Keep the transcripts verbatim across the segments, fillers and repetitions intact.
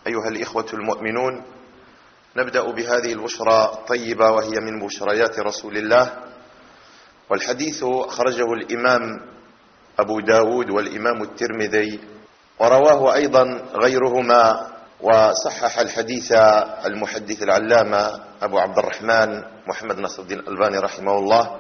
أيها الإخوة المؤمنون، نبدأ بهذه البشرى الطيبة وهي من بشريات رسول الله، والحديث خرجه الإمام أبو داود والإمام الترمذي، ورواه أيضا غيرهما، وصحح الحديث المحدث العلامة أبو عبد الرحمن محمد ناصر الدين الألباني رحمه الله،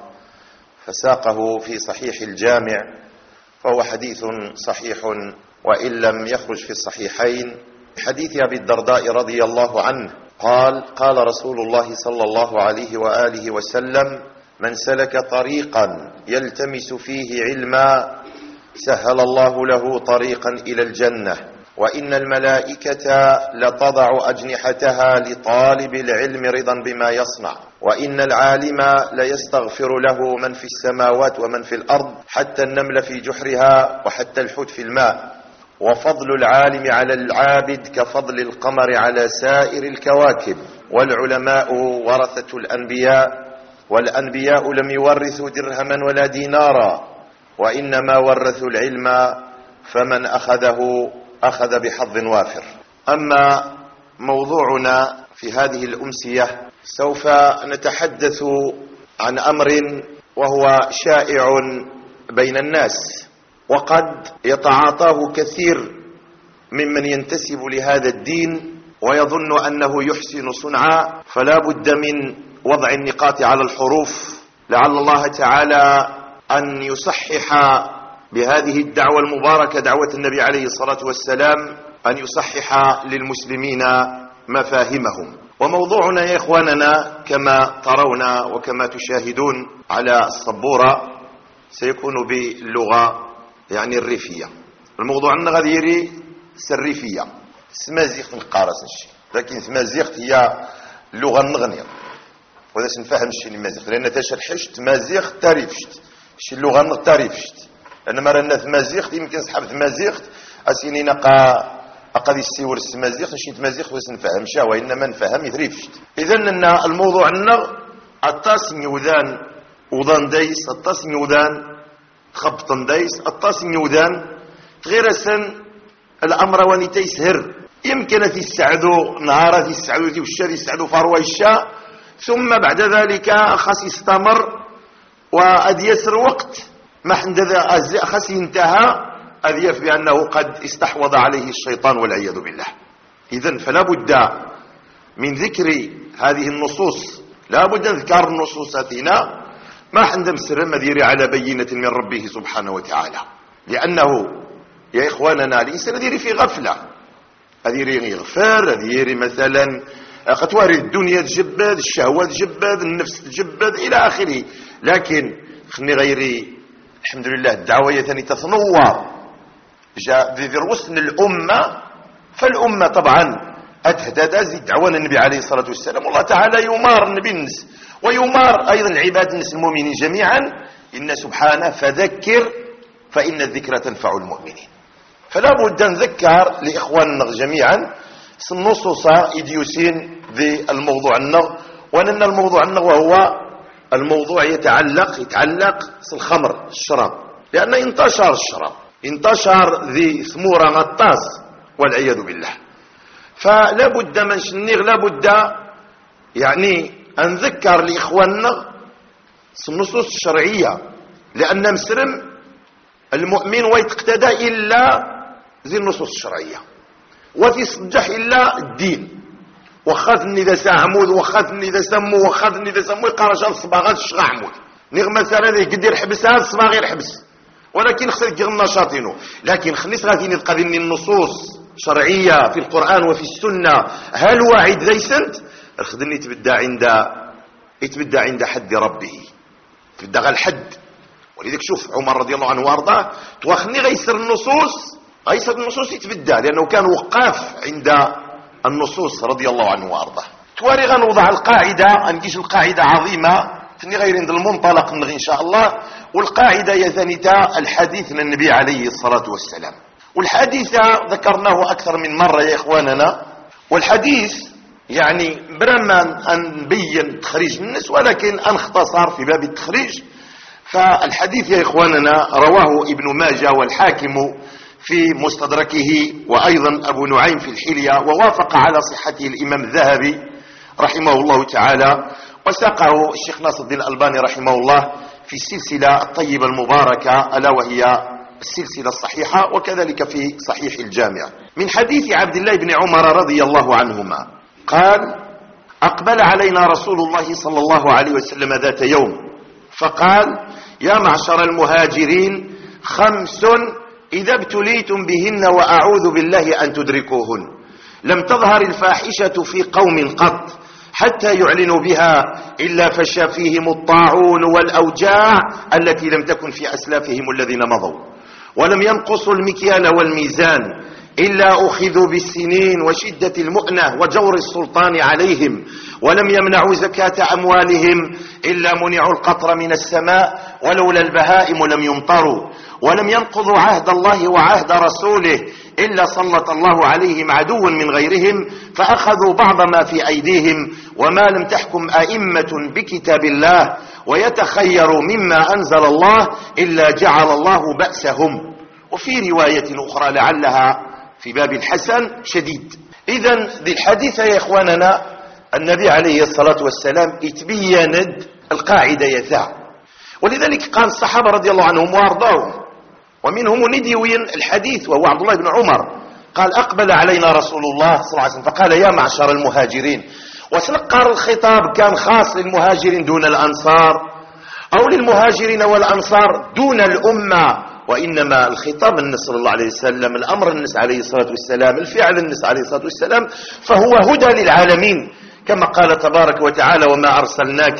فساقه في صحيح الجامع، فهو حديث صحيح وإن لم يخرج في الصحيحين. حديث أبي الدرداء رضي الله عنه قال: قال رسول الله صلى الله عليه وآله وسلم: من سلك طريقا يلتمس فيه علما سهل الله له طريقا إلى الجنة، وإن الملائكة لتضع أجنحتها لطالب العلم رضا بما يصنع، وإن العالم ليستغفر له من في السماوات ومن في الأرض، حتى النمل في جحرها وحتى الحوت في الماء، وفضل العالم على العابد كفضل القمر على سائر الكواكب، والعلماء ورثة الأنبياء، والأنبياء لم يورثوا درهما ولا دينارا، وإنما ورثوا العلم، فمن أخذه أخذ بحظ وافر. أما موضوعنا في هذه الأمسية، سوف نتحدث عن أمر وهو شائع بين الناس، وقد يتعاطاه كثير ممن ينتسب لهذا الدين ويظن أنه يحسن صنعا، فلا بد من وضع النقاط على الحروف، لعل الله تعالى أن يصحح بهذه الدعوة المباركة، دعوة النبي عليه الصلاة والسلام، أن يصحح للمسلمين مفاهمهم. وموضوعنا يا إخواننا كما ترون وكما تشاهدون على السبورة سيكون باللغة يعني الريفية. الموضوع عندنا غادي يري الريفية، سمازيغت نقارس نشي، لكن سمازيغت هي اللغة النغنية، وهذا نفهم الشيء المازيغت، لأن تاشا الحشت مازيغت تاريفشت، شي اللغة النغ تاريفشت، لأن مرنا ثمازيغت يمكن سحب ثمازيغت أسيني نقا أقد يسيور السمازيغت نشي ثمازيغت ويس نفهم شا، وإنما نفهم يثريفشت. إذن أن الموضوع النغ التاسم يوذان وضان دايس، التاسم يوذان خبطن دايس، التاسم يوذان غير سن الأمر وانيتا يسهر، يمكن تستعدو نهارا تستعدو والشا تستعدو فروة الشا، ثم بعد ذلك خاص يستمر وأد يسر وقت ما عند خاص ينتهى، أذيف بأنه قد استحوذ عليه الشيطان والعياذ بالله. إذن فلا بد من ذكر هذه النصوص، لا بد من ذكر النصوص هنا ما عند مسر مديري على بينة من ربه سبحانه وتعالى، لأنه يا إخواننا الإنسان ديري في غفلة، أديري يغفر، أديري مثلا قد توارد الدنيا تجبد، الشهوات تجبد، النفس تجبد إلى آخره، لكن خني غيري الحمد لله الدعوة ثاني تتنور جاء في رؤوسنا الأمة، فالأمة طبعا أتهدد زي دعوانا النبي عليه الصلاة والسلام، والله تعالى يمار النبي النس ويمار أيضا العباد النس المؤمنين جميعا، إن سبحانه فذكر فإن الذكرى تنفع المؤمنين. فلا بد نذكر لإخواننا جميعا النصوص إديوسين في الموضوع النغ، وأن الموضوع النغ وهو الموضوع يتعلق يتعلق الخمر الشراب، لأن انتشر الشراب، انتشر ذي ثمورة غطاس والعياذ بالله. فلا بد من شنيغ، لا بد يعني أن نذكر لإخواننا النصوص الشرعية، لأن مسلم المؤمن ويتقتدى إلا ذي النصوص الشرعية، وتيصدح إلا الدين، وخاذني ذا سعمود، وخاذني ذا سمو، وخاذني ذا سمو يقارش الصباغات الشغا عمود نغ مثلا ذي قدر يحبس هذا الصباغ يحبس، ولكن خسر يغ النشاطينه. لكن خنيس غادي نتقدم النصوص شرعية في القرآن وفي السنة، هل واعد ذي سنت خذني يتبدى عند يتبدى عند حد ربه، يتبدى غا الحد. ولذلك شوف عمر رضي الله عنه وارضاه توخني غيسر النصوص، غيسر النصوص يتبدى، لأنه كان وقاف عند النصوص رضي الله عنه وارضاه. تواري غنوضع القاعدة، نجيش القاعدة عظيمة ثني غير عند المنطلق نغي إن شاء الله. والقاعدة يا ثانيتا الحديث من النبي عليه الصلاة والسلام، والحديث ذكرناه أكثر من مرة يا إخواننا. والحديث يعني برما أن نبين تخريج الناس، ولكن أنختصر في باب التخريج. فالحديث يا إخواننا رواه ابن ماجه والحاكم في مستدركه، وأيضا أبو نعيم في الحلية، ووافق على صحته الإمام الذهبي رحمه الله تعالى، وساقه الشيخ ناصر الدين الألباني رحمه الله في السلسلة الطيبة المباركة ألا وهي السلسلة الصحيحة، وكذلك في صحيح الجامع، من حديث عبد الله بن عمر رضي الله عنهما قال: أقبل علينا رسول الله صلى الله عليه وسلم ذات يوم فقال: يا معشر المهاجرين خمس إذا ابتليتم بهن وأعوذ بالله أن تدركوهن، لم تظهر الفاحشة في قوم قط حتى يعلنوا بها إلا فشى فيهم الطاعون والأوجاع التي لم تكن في أسلافهم الذين مضوا، ولم ينقصوا المكيال والميزان إلا أخذوا بالسنين وشدة المؤنة وجور السلطان عليهم، ولم يمنعوا زكاة أموالهم إلا منعوا القطر من السماء ولولا البهائم لم يمطروا، ولم ينقضوا عهد الله وعهد رسوله إلا سلط الله عليهم عدوا من غيرهم فأخذوا بعض ما في أيديهم، وما لم تحكم أئمة بكتاب الله ويتخيروا مما أنزل الله إلا جعل الله بأسهم. وفي رواية أخرى لعلها في باب الحسن شديد. إذن ذي الحديث يا إخواننا النبي عليه الصلاة والسلام اتبيند القاعدة يثاع، ولذلك قال الصحابة رضي الله عنهم وارضاهم، ومنهم نديوين الحديث وهو عبد الله بن عمر قال: أقبل علينا رسول الله صلى الله عليه وسلم فقال: يا معشر المهاجرين. وسنقر الخطاب كان خاص للمهاجرين دون الأنصار، أو للمهاجرين والأنصار دون الأمة، وإنما الخطاب النبي صلى الله عليه وسلم، الأمر النبي عليه الصلاة والسلام، الفعل النبي عليه الصلاة والسلام، فهو هدى للعالمين كما قال تبارك وتعالى: وما أرسلناك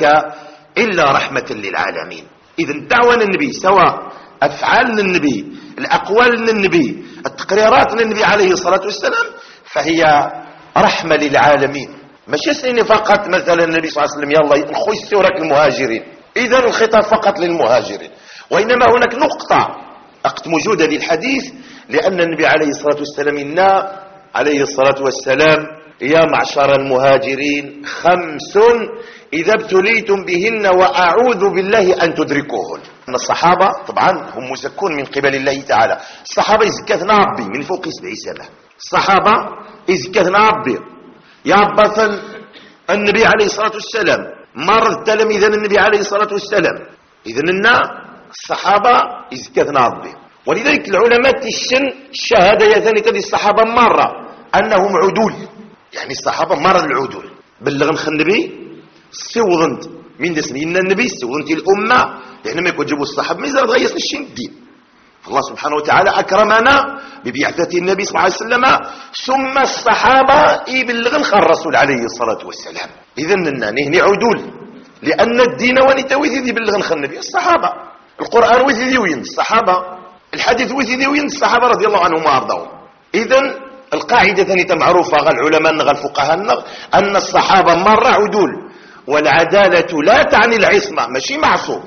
إلا رحمة للعالمين. إذن دعوة النبي سواء أفعال النبي، الأقوال النبي، التقريرات النبي عليه الصلاة والسلام، فهي رحمة للعالمين، ماشي سيني فقط مثلا النبي صلى الله عليه وسلم يلا نخوي سورك المهاجرين، إذن الخطاب فقط للمهاجرين، وإنما هناك نقطة أقت موجودة للحديث، لأن النبي عليه الصلاة والسلام إنا عليه الصلاة والسلام: يا معشر المهاجرين خمس إذا ابتليتم بهن وأعوذ بالله أن تدركوهن. أن الصحابة طبعا هم مزكون من قبل الله تعالى، الصحابة يزكثنا ربي من فوق سبع سماء، الصحابة يزكثنا ربي يعبث النبي عليه الصلاة والسلام مرض تلاميذ النبي عليه الصلاة والسلام. إذن إن الصحابة يزكثنا ربي، ولذلك العلماء تشن الشهادة يثاني تدي الصحابة مرة أنهم عدول، يعني الصحابة مرض العدول بلغن النبي استوضنت من دسني إن النبي استوضنت الأمة، لأن ما يكون جبوا الصحابة ما يزال غير الشين الدين. فالله سبحانه وتعالى أكرمنا ببعثة النبي صلى الله عليه وسلم، ثم الصحابة يبلغن الرسول عليه الصلاة والسلام. إذن نهني عدول، لأن الدين ونتويث يبلغن النبي الصحابة، القرآن وثيذي وين الصحابة، الحديث وثيذي وين الصحابة رضي الله عنهم وأرضاهم. إذن القاعدة ثانية معروفة غير العلماء غير الفقهاء أن الصحابة مرة عدول، والعدالة لا تعني العصمة، ماشي معصوم،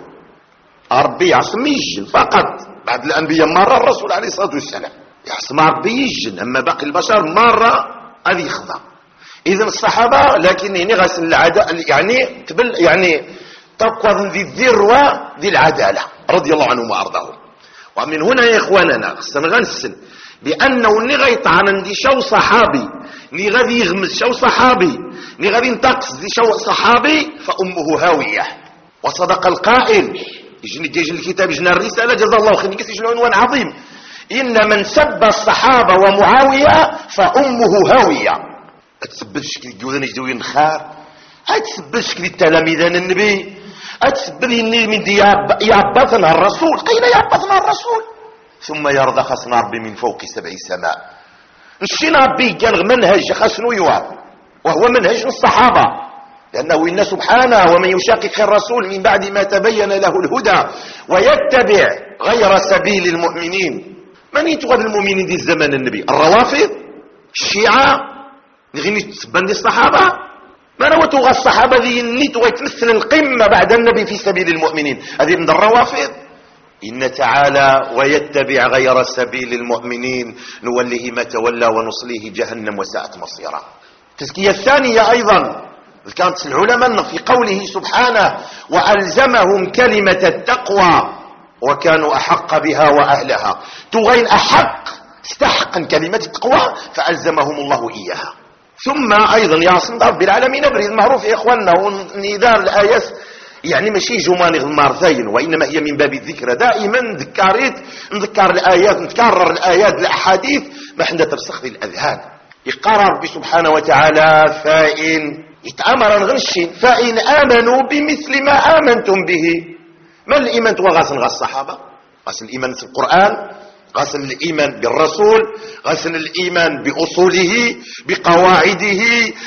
ربي يعصم يجن فقط، بعد الأنبياء مرة الرسول عليه الصلاة والسلام يعصم ربي يجن، أما باقي البشر مرة هذه يخضع. إذن الصحابة لكن هنا غسل العدالة يعني تبل يعني تقوى ذي الذروة ذي العدالة رضي الله عنهم وأرضاهم. ومن هنا يا إخواننا خصنا غنسل بأنه ني غيطعن عندي شو صحابي، ني غادي يغمز شو صحابي، ني غادي ينتقص دي شو صحابي فأمه هاوية. وصدق القائل، يجني يجي الكتاب يجنى الرسالة جزا الله خير، يجي عنوان عظيم: إن من سب الصحابة ومعاوية فأمه هاوية. أتسبلش كي جوذن يجدوين خار، أتسبلش كي التلاميذ النبي، أتسبل من دي يعبثنا الرسول، قيل يعبثنا الرسول ثم يرضى خصنا ربي من فوق سبع سماء. نشينا ربي قال منهج خسنو يواب، وهو منهج الصحابة، لأنه إن سبحانه: ومن يشاقق الرسول من بعد ما تبين له الهدى ويتبع غير سبيل المؤمنين. من يتغى المؤمنين دي الزمن النبي؟ الروافض، الشيعة، نغني تسبن الصحابة، ما نوتوغى الصحابة ذي نتوى تمثل القمة بعد النبي في سبيل المؤمنين، هذه من الروافض. إن تعالى: ويتبع غير سبيل المؤمنين نوله ما تولى ونصليه جهنم وساءت مصيرا. التزكية الثانية أيضا كانت العلماء في قوله سبحانه: وألزمهم كلمة التقوى وكانوا أحق بها وأهلها. تغين أحق استحقا كلمة التقوى فألزمهم الله إياها. ثم أيضا يا صمد رب العالمين بريد معروف يا إخواننا ونذار الآيات يعني ماشي جماني غمار ثاين وإنما هي من باب الذكرى. دائما ذكريت نذكر الآيات نتكرر الآيات الأحاديث ما حنا ترسخ في الأذهان. يقرر ربي سبحانه وتعالى فإن يتأمر نغنشين فإن آمنوا بمثل ما آمنتم به. ما الإيمان وغاسن غاس الصحابة؟ غاسن الإيمان في القرآن، غاسن الإيمان بالرسول، غاسن الإيمان بأصوله بقواعده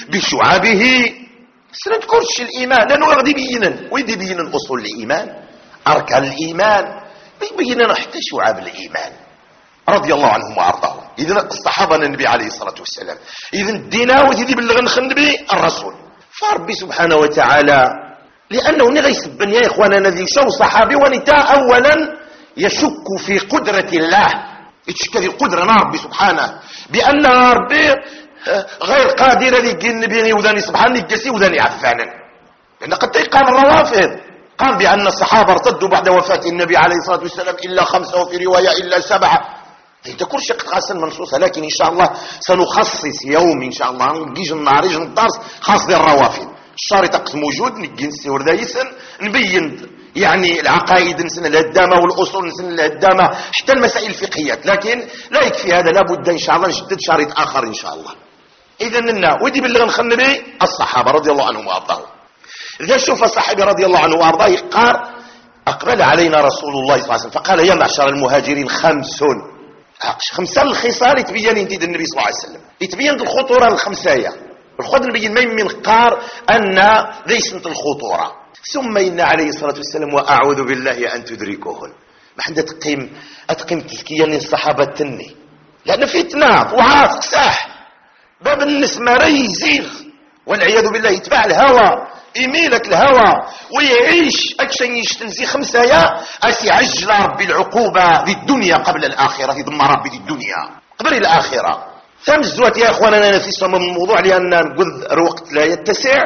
بشعبه. سنذكرش الإيمان لأنه غادي يبينن ويدي يبينن أصول الإيمان أركان الإيمان يبينن حتى شعب الإيمان رضي الله عنهم وأرضاهم. إذن الصحابة النبي عليه الصلاة والسلام، إذن الدينا وتيدي بلغن النبي الرسول. فربي سبحانه وتعالى لأنه نغي سبن يا إخوانا الذي شو صحابي ونتاء أولا يشك في قدرة الله، يتشكى في قدرة ربي سبحانه بأن ربي غير قادر ذيك النبي وذاني سبحانه يجسي وذاني عفانا. لأن قد قال الروافض قال بأن الصحابة ارتدوا بعد وفاة النبي عليه الصلاة والسلام إلا خمسة وفي رواية إلا سبعة. انت كل شيء قد منصوصة، لكن إن شاء الله سنخصص يوم إن شاء الله نجيج النهاريج الدرس خاص بالروافض. الشريط تقص موجود نجي نسيور دايسن نبين يعني العقائد نسن الهدامة والأصول نسن الهدامة حتى المسائل الفقهيات، لكن لا يكفي هذا، لابد إن شاء الله نشدد شريط آخر إن شاء الله. إذا لنا ودي باللي غنخن به الصحابة رضي الله عنهم وأرضاهم. إذا شوف الصحابي رضي الله عنه وأرضاه قال أقبل علينا رسول الله صلى الله عليه وسلم فقال يا معشر المهاجرين خمس خمسة الخصال يتبين ينتيد النبي صلى الله عليه وسلم، يتبين الخطورة الخمسايا الخضر نبين من من قار أن ليست الخطورة. ثم إن عليه الصلاة والسلام وأعوذ بالله أن تدركوهن. ما حدا تقيم أتقيم تزكية للصحابة تني لأن فتنة وعاف ساح باب النسمة ريزيغ والعياذ بالله يتبع الهوى يميلك الهوى ويعيش أكشن يشتنزي خمسايا أسي عجل ربي العقوبة في الدنيا قبل الآخرة يضم ربي في الدنيا قبل الآخرة. ثم الزوات يا أخوانا أنا نفسي من الموضوع لأن نقول الوقت لا يتسع.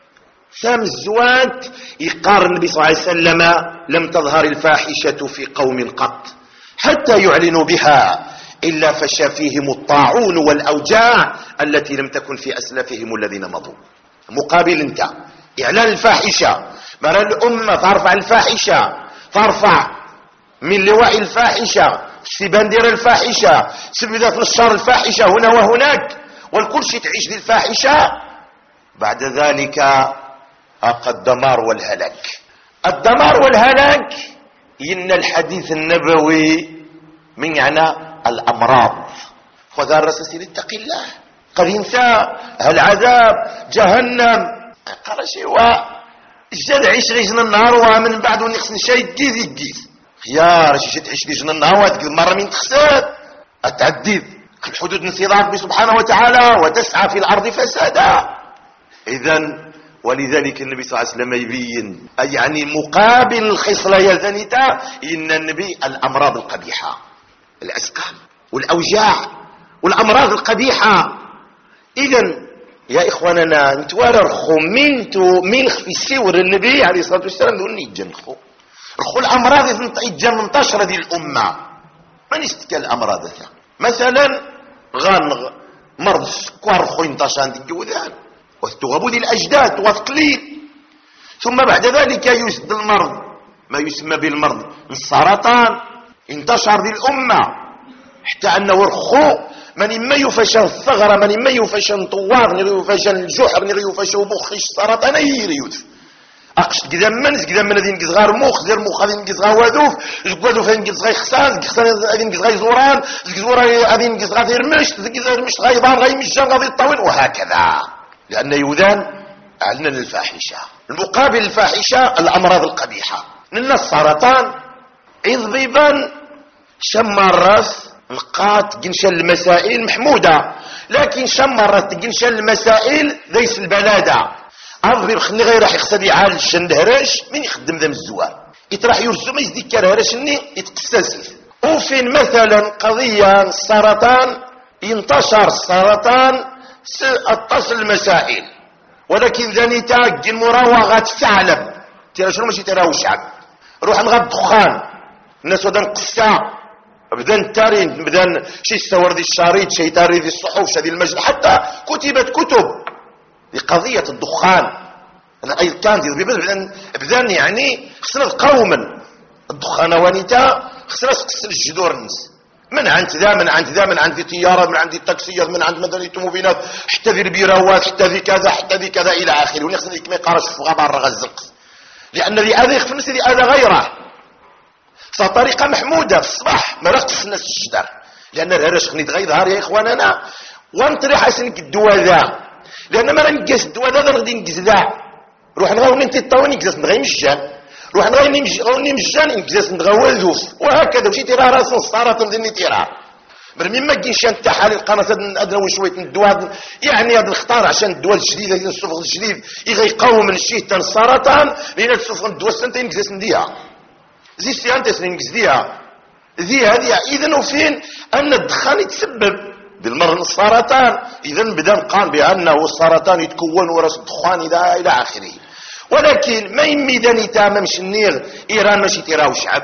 ثم الزوات يقارن النبي صلى الله عليه وسلم لم تظهر الفاحشة في قوم قط حتى يعلنوا بها إلا فشى فيهم الطاعون والأوجاع التي لم تكن في أسلافهم الذين مضوا. مقابل انت إعلان الفاحشة مرة الأمة ترفع الفاحشة ترفع من لواء الفاحشة سبندير الفاحشة سبدات نشر الفاحشة هنا وهناك والكل شيء تعيش ذي الفاحشة. بعد ذلك أقى الدمار والهلاك. الدمار والهلاك إن الحديث النبوي من يعني الأمراض. خذ الرسول اتق الله قد ينسى العذاب جهنم قال شيء الجد عيش غيجنا النهار ومن بعد ونخص شيء يجيز يجيز خيار شي تعيش غيجنا النهار وتقول مرة من تخسر التعديد الحدود نسيض ربي سبحانه وتعالى وتسعى في الأرض فسادا. إذن ولذلك النبي صلى الله عليه وسلم يبين يعني مقابل الخصلة يزنتا إن النبي الأمراض القبيحة الأسقام والأوجاع والأمراض القبيحة. إذن يا إخواننا نتوارى رخو منتو ملخ في السور النبي عليه الصلاة والسلام دون يجن رخو رخو الأمراض يجن منتشرة دي الأمة ما نستكى الأمراض ذا مثلا غان مرض السكر رخو ينتشر عند الجوذان وتغبو دي الأجداد وتقليل. ثم بعد ذلك يسد المرض ما يسمى بالمرض السرطان انتشر دي الأمة حتى أنه رخو من إما يفشن الثغرة من إما يفشن طوار نغي يفشن الجحر نغي يفشن مخش سرطان يريوث أقش قدام منز قدام من هذين نقص غير مخ زير مخ هذين نقص غير وذوف وذوف هذين نقص غير خسان خسان هذين نقص غير زوران زوران هذين نقص غير مشت غير مشت غير ضان غير مشان غير الطويل وهكذا. لأن يوذان أعلن الفاحشة المقابل الفاحشة الأمراض القبيحة من السرطان إضبيبا شمرت لقات جنشا المسائل محمودة لكن شمرت جنشا المسائل ذيس البلادة أضرب خلني غير راح يخسر يعالج الشند هراش من يخدم ذا مزوار يتراح يرسو ما يزدكر هراش اني يتقسس. وفين مثلا قضية السرطان ينتشر السرطان اتصل المسائل ولكن ذاني تاج المراوغة الثعلب ترى شنو ماشي تراو الشعب روح نغاد دخان الناس ودان قسا بدا التارين بدا شي يستور ذي الشريط شي يتاري ذي الصحف شي ذي المجلة حتى كتبت كتب لقضية الدخان. اي كان بدا بدا يعني خصنا قوما الدخان ونيتا خصنا تقسل الجذور الناس من عند ذا من عند ذا من عند الطيارات من عند التاكسيات من عند مدنية المبينات حتى ذي البيراوات حتى ذي كذا حتى ذي كذا الى اخره. ونخصنا ما يقراش في غابة الرغزق لان ذي اذى يخف الناس ذي اذى غيره. فطريقة محمودة في الصباح ما رقص الناس الشجر لان الهرش خني تغيظهر يا اخواننا وانطري حسنك الدواء ذا لان ما نقاس الدواء ذا غادي نقز ذا روح نغاوني انت طاوني نقز نغي مجان روح نغاوني نغاوني مجان نقز نغاول ذوف وهكذا مشي تيرا راس الصارة ديني تيرا مرمي ما كاينش انت حال القناه ادنى وشويه من الدواء يعني هذا الخطار عشان الدواء الجديد هذا السفن الجديد يغيقاو من الشيء تاع السرطان لان السفن الدواء سنتين نقز نديها زي سيانتي سنين نقز ديها ذي هذه اذا وفين ان الدخان يتسبب بالمرض السرطان اذا بدا قام بانه السرطان يتكون وراس الدخان الى الى اخره. ولكن ما يميداني تمام شنيغ ايران ماشي تيراو شعب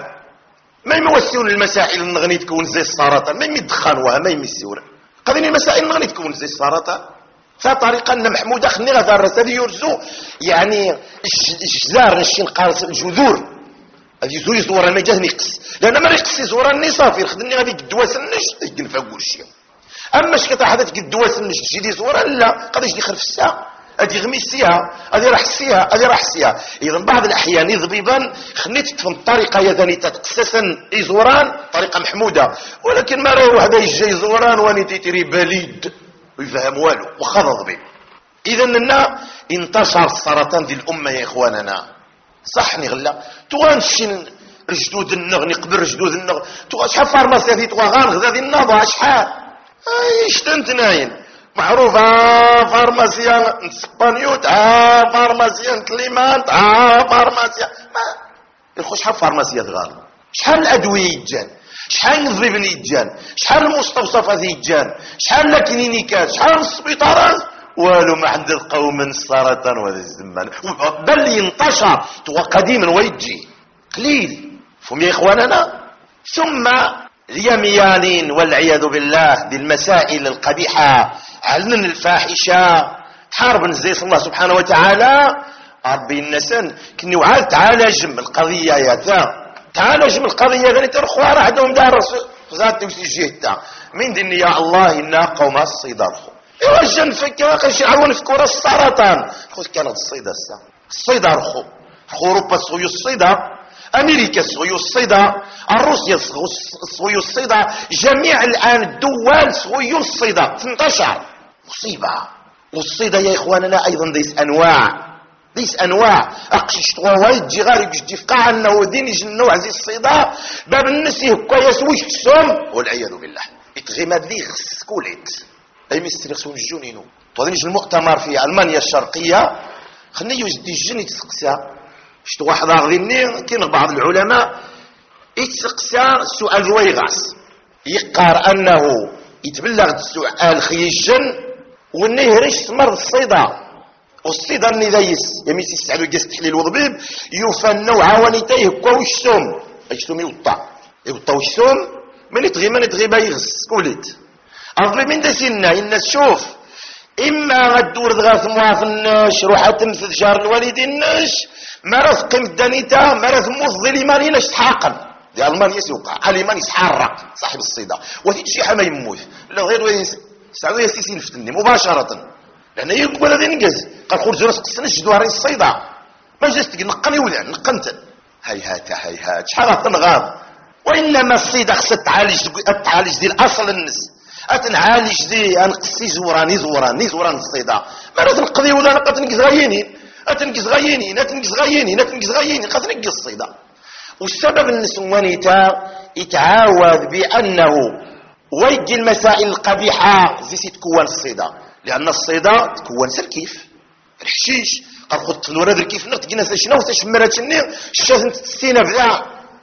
ما يموسيون المسائل النغني تكون زي السرطان ما يمدخانوها ما يمسيون قضيني المسائل النغني تكون زي السرطان فطريقه ان محموده خني غدا الراس هذه يرزو يعني الجزار نشي نقارص الجذور هذه زوري زورا ما جاه نقص لان ما يقص زورا ني صافي خدني غادي الدواس النش ينفع كلشي. اما اش كتحدث الدواس النش تجي زورا لا قد يجي خلف الساعه هذه غميسيها هذه راح سيها هذه راح سيها. اذا بعض الاحيان يضبيبا خنيت في الطريقه يا ثاني تقسسا يزوران طريقه محموده ولكن ما راه واحد يجي يزوران واني تيتري بليد ويفهم والو وخضض به. اذا لنا انتشر السرطان في الامه يا اخواننا صحني غلا توغنشي رجدود النغ نقبل رجدود النغ تو شحال فارماسيا في توغان غدا دي النهضه شحال اي شتنت ناين معروفه فارماسيا اسبانيوت ها فارماسيا كليمانت ها فارماسيا ما يخش شحال فارماسيا تغال شحال الادويه يجان شحال الضريبن يجان شحال المستوصفات يجان شحال الكلينيكات شحال السبيطارات والو ما عند القوم من السرطان ولا الزمان بل ينتشر تو قديما ويجي قليل فهم يا اخواننا. ثم اليميانين والعياذ بالله بالمسائل القبيحه علن الفاحشه تحارب زي الله سبحانه وتعالى ربي النسان كني وعاد تعالج من القضيه يا ذا تعالج من القضيه غير ترخوا راه عندهم دار ذات جهتها من دين يا الله انا قوم الصيدار ايوا جن فكا كنشعروا نفكوا راه السرطان خذ كانت الصيده السا الصيده رخو اوروبا صويو الصيده امريكا صويو الصيده روسيا صويو الصيده جميع الان الدول صويو الصيده ثمانية عشر مصيبه. والصيده يا اخواننا ايضا ليس انواع ليس انواع اقشش طوايد جي غير يجي في قاع انه دين يجي النوع زي الصيده باب الناس يهكا يسويش السم والعياذ بالله يتغمد لي غسكوليت اي مستر خصو الجنينو طونيش المؤتمر في المانيا الشرقيه خلني يجي الجن يتسقسا شفت واحد غاديني كاين بعض العلماء يتسقسا السؤال رويغاس يقار انه يتبلغ السؤال خي الجن والنهرش مرض الصيده والصيده اللي دايس يميس يسالو جاس تحليل وضبيب يفنوا عوانيتيه كوا وشتم اشتم يوطا يوطا وشتم من يتغي من يتغي بايغس كوليت أظلم من دسنا الناس شوف إما غدور دغاث مواف الناش روحة تمثل جار الوالد الناش مرض قيمة دانيتا مرض موظل ماني تحاقا دي ألمانيا سوقع ألمان يسحرق صاحب الصيدة وثيت شي حما يموت لا غير سعودية يسيسين فتني مباشرة لأن يقبل هذا ينجز قال خرج راس قصنا شدوا رئيس الصيدة ما جلست نقني ولا نقنت هيهات هيهات شحال تنغاض وإنما الصيدة خصها تعالج تعالج دي الأصل الناس اتنعالج دي انقصي زوراني زوراني زوران الصيدا ما نقضي ولا نقد نقص غينين اتنقص غينين اتنقص غينين اتنقص غينين قد نقص الصيدا. والسبب النسوانيتا يتعاود بانه ويجي المسائل القبيحه زي تكون الصيدا لان الصيدا تكون سلكيف الحشيش قد خدت الوراد كيف نقد ناس شنو تشمرات النير الشاذ تسينا بلا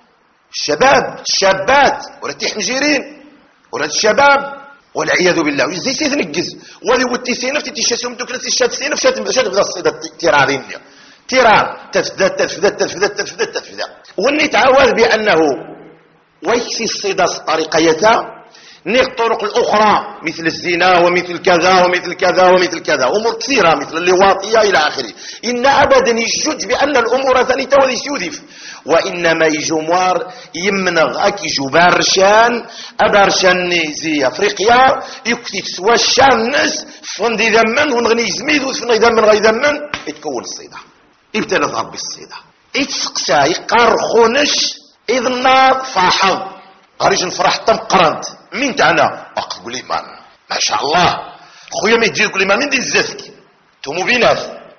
الشباب الشابات ولا تحنجيرين ولا الشباب والعياذ بالله زي سيتنقز ولي وتيسين في تيشاسهم دوك الشاتسين في شات شات بدا الصيده تيرارين تيرار تفدت تفدت تفدت تفدت تفدت وني تعاود بانه ويكسي الصيدة طريقيتها نيق الطرق الأخرى مثل الزنا ومثل كذا ومثل كذا ومثل كذا أمور كثيرة مثل اللواطية إلى آخره. إن أبدا يجد بأن الأمور ثانية وليس يذف، وإنما يجموار يمنغ أكي جبارشان أبارشان زي أفريقيا يكتب سوا الشانس فندي ذمن ونغني زميد وفنغي ذمن غي ذمن يتكون الصيدة يبتلى ضرب الصيدة يتسقسى يقارخونش إذ النار فاحظ غريش نفرح تم قرنت مين تاعنا أقول إيمان ما شاء الله خويا ما يجي يقول إيمان من دي الزفك توموبيلات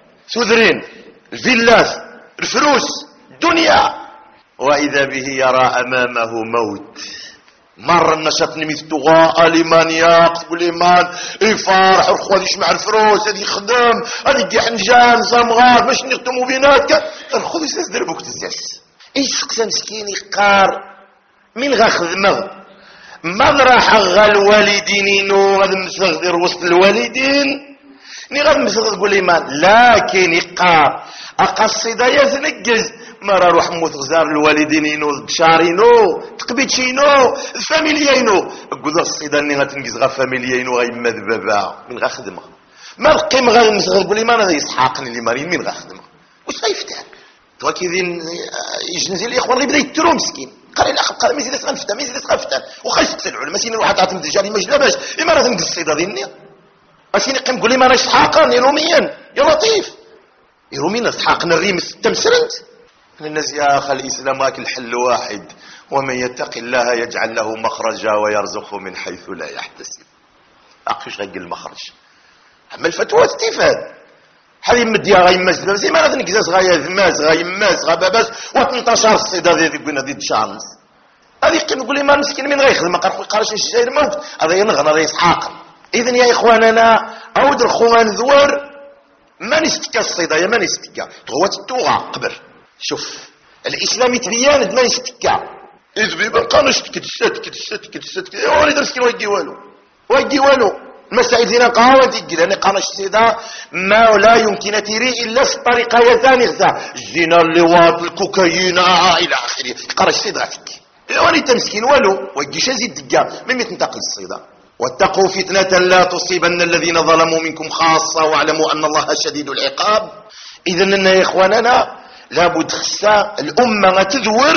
سوذرين الفيلات الفلوس الدنيا، وإذا به يرى أمامه موت. مرة نشطني مثل تغاء ألمانيا قبل إيمان يفرح الخوة ديش مع الفلوس هذه يخدم هذه دي حنجان زمغات باش نختموا بينات الخوة ديش دربوك تزيس يسقسى مسكين يقار من غا خدمه ما راح غا الوالدين غادي نستغفر وسط الوالدين ني غادي نستغفر تقول إيمان لكن يقار أقصد يتنقز مرة روح موت غزار الوالدينينو بشارينو تقبيتشينو الفاميليينو قول الصيداني غتنقز غا فاميليينو غيما ذبابا من غا خدمه ما القيم غا نسغل تقول لي ما انا يسحاقني اللي مارين من غا خدمه واش غيفتح توا كيدين يجنزي الاخوان غيبدا يترو مسكين قال لي اخ قال ما يزيدش غنفتح ما يزيدش غنفتح وخا يسقسي العلماء سين الواحد عطم دجالي ما جلاباش اما راه تنقز الصيده ديالني اسيني قيم قول لي ما راه يسحاقني روميا يا لطيف يرومينا سحاقنا الريم التمسرنت الناس يا أخي الإسلام هاك الحل واحد ومن يتق الله يجعل له مخرجا ويرزقه من حيث لا يحتسب. أقفش غير المخرج أما الفتوى تستفاد هذه يمديها غاي ماس زي ما غادي نكزاس غاي ذماس غاي ماس غا باباس وتنتشر الصيدة ذي قلنا ذي تشارنس هذه كنقول لي ما مسكين من غيخدم ما قرخو يقارش الشجير موت هذا ينغن هذا يسحاق. إذن يا إخواننا أود الخوان ذور ما نستكى الصيدة يا ما نستكى هو التوغى قبر. شوف الاسلام يتبين ما يستكع يزبي بقى نشتك تشت كتشت كتشت يا ولد مسكين ويجي والو ويجي والو المسائل دينا قهوه ديك لان قناش سيدا ما لا يمكن تري الا في الطريقه يتاني غزا الزنا اللواط الكوكايين الى اخره قراش سيدا فيك يا ولد مسكين والو ويجي شازيد دقا مما تنتقل الصيدا واتقوا فتنه لا تصيبن الذين ظلموا منكم خاصه واعلموا ان الله شديد العقاب. اذا يا اخواننا لابد خصها الامه غتدور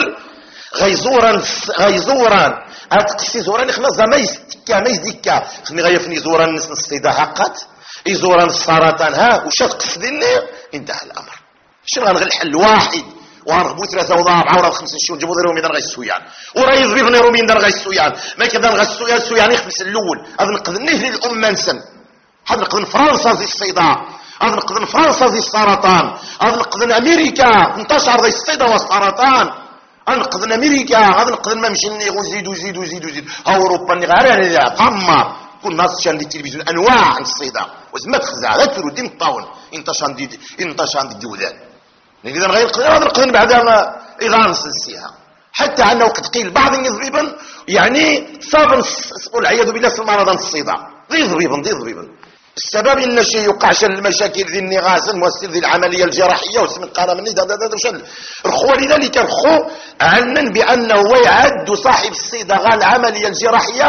غيزورا غيزورا اتقسي زورا خلاص ما يستكا ما يزدكا خني غيفني زورا الناس الصيده حقات يزورا السرطان ها وش تقصدني انتهى الامر. شنو غنغي الحل واحد وغنغبو ثلاثه واربعه ولا خمسه شهور نجيبو ضروري من غير السويان وراه يضربني رومي من غير السويان ما كذا غير السويان السويان يخمس الاول هذا نقدر نهلي الامه نسن هذا نقدر فرنسا زي الصيده هذا نقدر فرنسا زي السرطان هذا نقدر امريكا انتشر زي الصيده والسرطان هذا نقدر امريكا هذا نقدر ما نمشي نزيدو زيدو زيدو زيدو ها اوروبا غير قمه كل الناس شان دي التلفزيون انواع الصيده وزما تخزع لا ترو دين الطاون انتشر دي انتشر دي الجودان اذا غير هذا نقدر بعدها اغانس السيها حتى انه قد قيل بعض يضربا يعني صاب والعياذ بالله في المرض الصيده ذي ضريبا ذي ضريبا السبب ان الشيء يوقعش المشاكل ذي النغاس المؤثر ذي العمليه الجراحيه واسم قال مني دا دا دا وشل الخو لذلك الخو عنن بانه يعد صاحب الصيدغه العمليه الجراحيه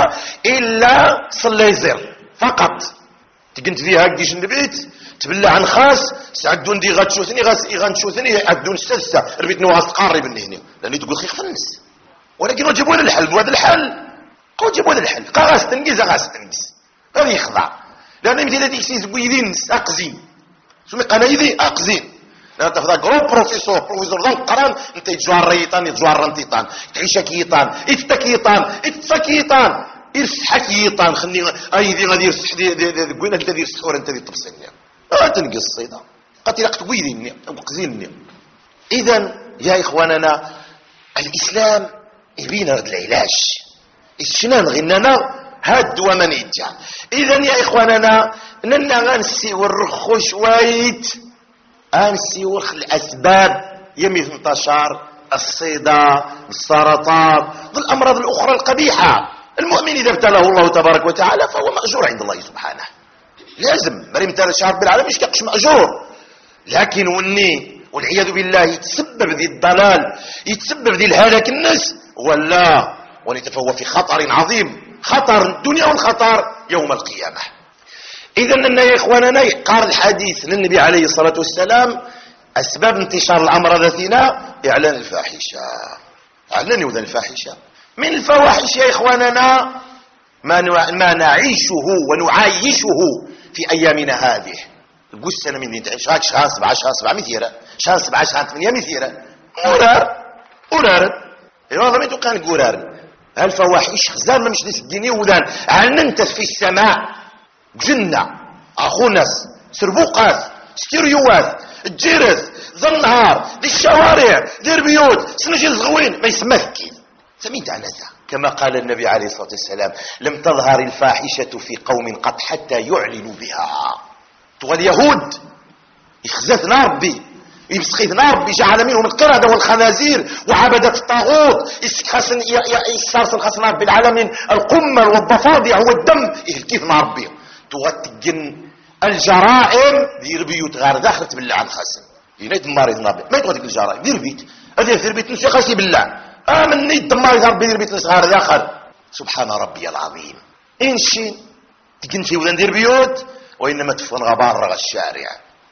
الا صليزر فقط تقنت فيها كيش البيت تبلع عن خاص سعدون دي غتشوثني غاس غنشوثني عدون سلسه ربيت نو غتقارب من هنا لاني تقول خي خفنس ولكن جابوا لنا الحل بهذا الحل قو جابوا لنا الحل قاس تنقز غاس تنقز هذا يخضع لأن مثل هذيك سيز بويدين أقزين سمي قنايدي أقزين لا تاخذ جروب بروفيسور بروفيسور ذا القران أنت يتجوار ريطان يتجوار رنتيطان تعيش كيطان اتكيطان اتسكيطان يرسحك يطان خلني أي ذي غادي يرسح ذي ذي ذي قوين أنت ذي يرسحور أنت ذي تبصيني ما تنقص الصيدا قتل قويدين أقزيني. إذا يا إخواننا الإسلام يبين هذا العلاج الشنان غننا هاد ومن يتجع. إذا يا إخواننا ننا غنسيو الرخو شويت غنسيو الأسباب يمي انتشار الصيدا السرطان والأمراض الأخرى القبيحة. المؤمن إذا ابتلاه الله تبارك وتعالى فهو مأجور عند الله سبحانه لازم مريم تالا شعب بالعالم مش كاقش مأجور لكن وني والعياذ بالله يتسبب ذي الضلال يتسبب ذي الهلاك الناس ولا فهو في خطر عظيم، خطر الدنيا والخطر يوم القيامة. إذا أن يا إخواننا قال الحديث للنبي عليه الصلاة والسلام أسباب انتشار الأمراض فينا إعلان الفاحشة. أعلن يوذن الفاحشة من الفواحش يا إخواننا ما ما نعيشه ونعايشه في أيامنا هذه. القصة من دين تعيش هاك شهر سبعة شهر سبعة مثيرة شهر سبعة شهر ثمانية مثيرة قرار قرار إيوا ضميتو كان قرار هالفواحش خزان ما مش نسجيني وذان عننت في السماء جنة أخو ناس سربوقات ستيريوات الجرس ذا النهار دي الشوارع دي البيوت سنجي الزغوين ما يسمى ثكيل سميت عنزة. كما قال النبي عليه الصلاة والسلام لم تظهر الفاحشة في قوم قد حتى يعلنوا بها. واليهود يخزثنا ربي يمسخيثنا ربي جعل منهم القردة والخنازير وعبدة الطاغوت يسترسل خصنا ربي العالمين القمل والضفادع والدم يهلكيثنا ربي توتجن الجرائم دير بيوت غير داخل تبلع عن خاسن ينيت مريض نابي ما يتغدك الجرائم دير بيت هذه دير بيت نسي خاسي بالله امن نيت مريض ربي دير بيت نصغار داخل سبحان ربي العظيم انشي تجن شي وذن دير بيوت وانما تفن غبار رغى الشارع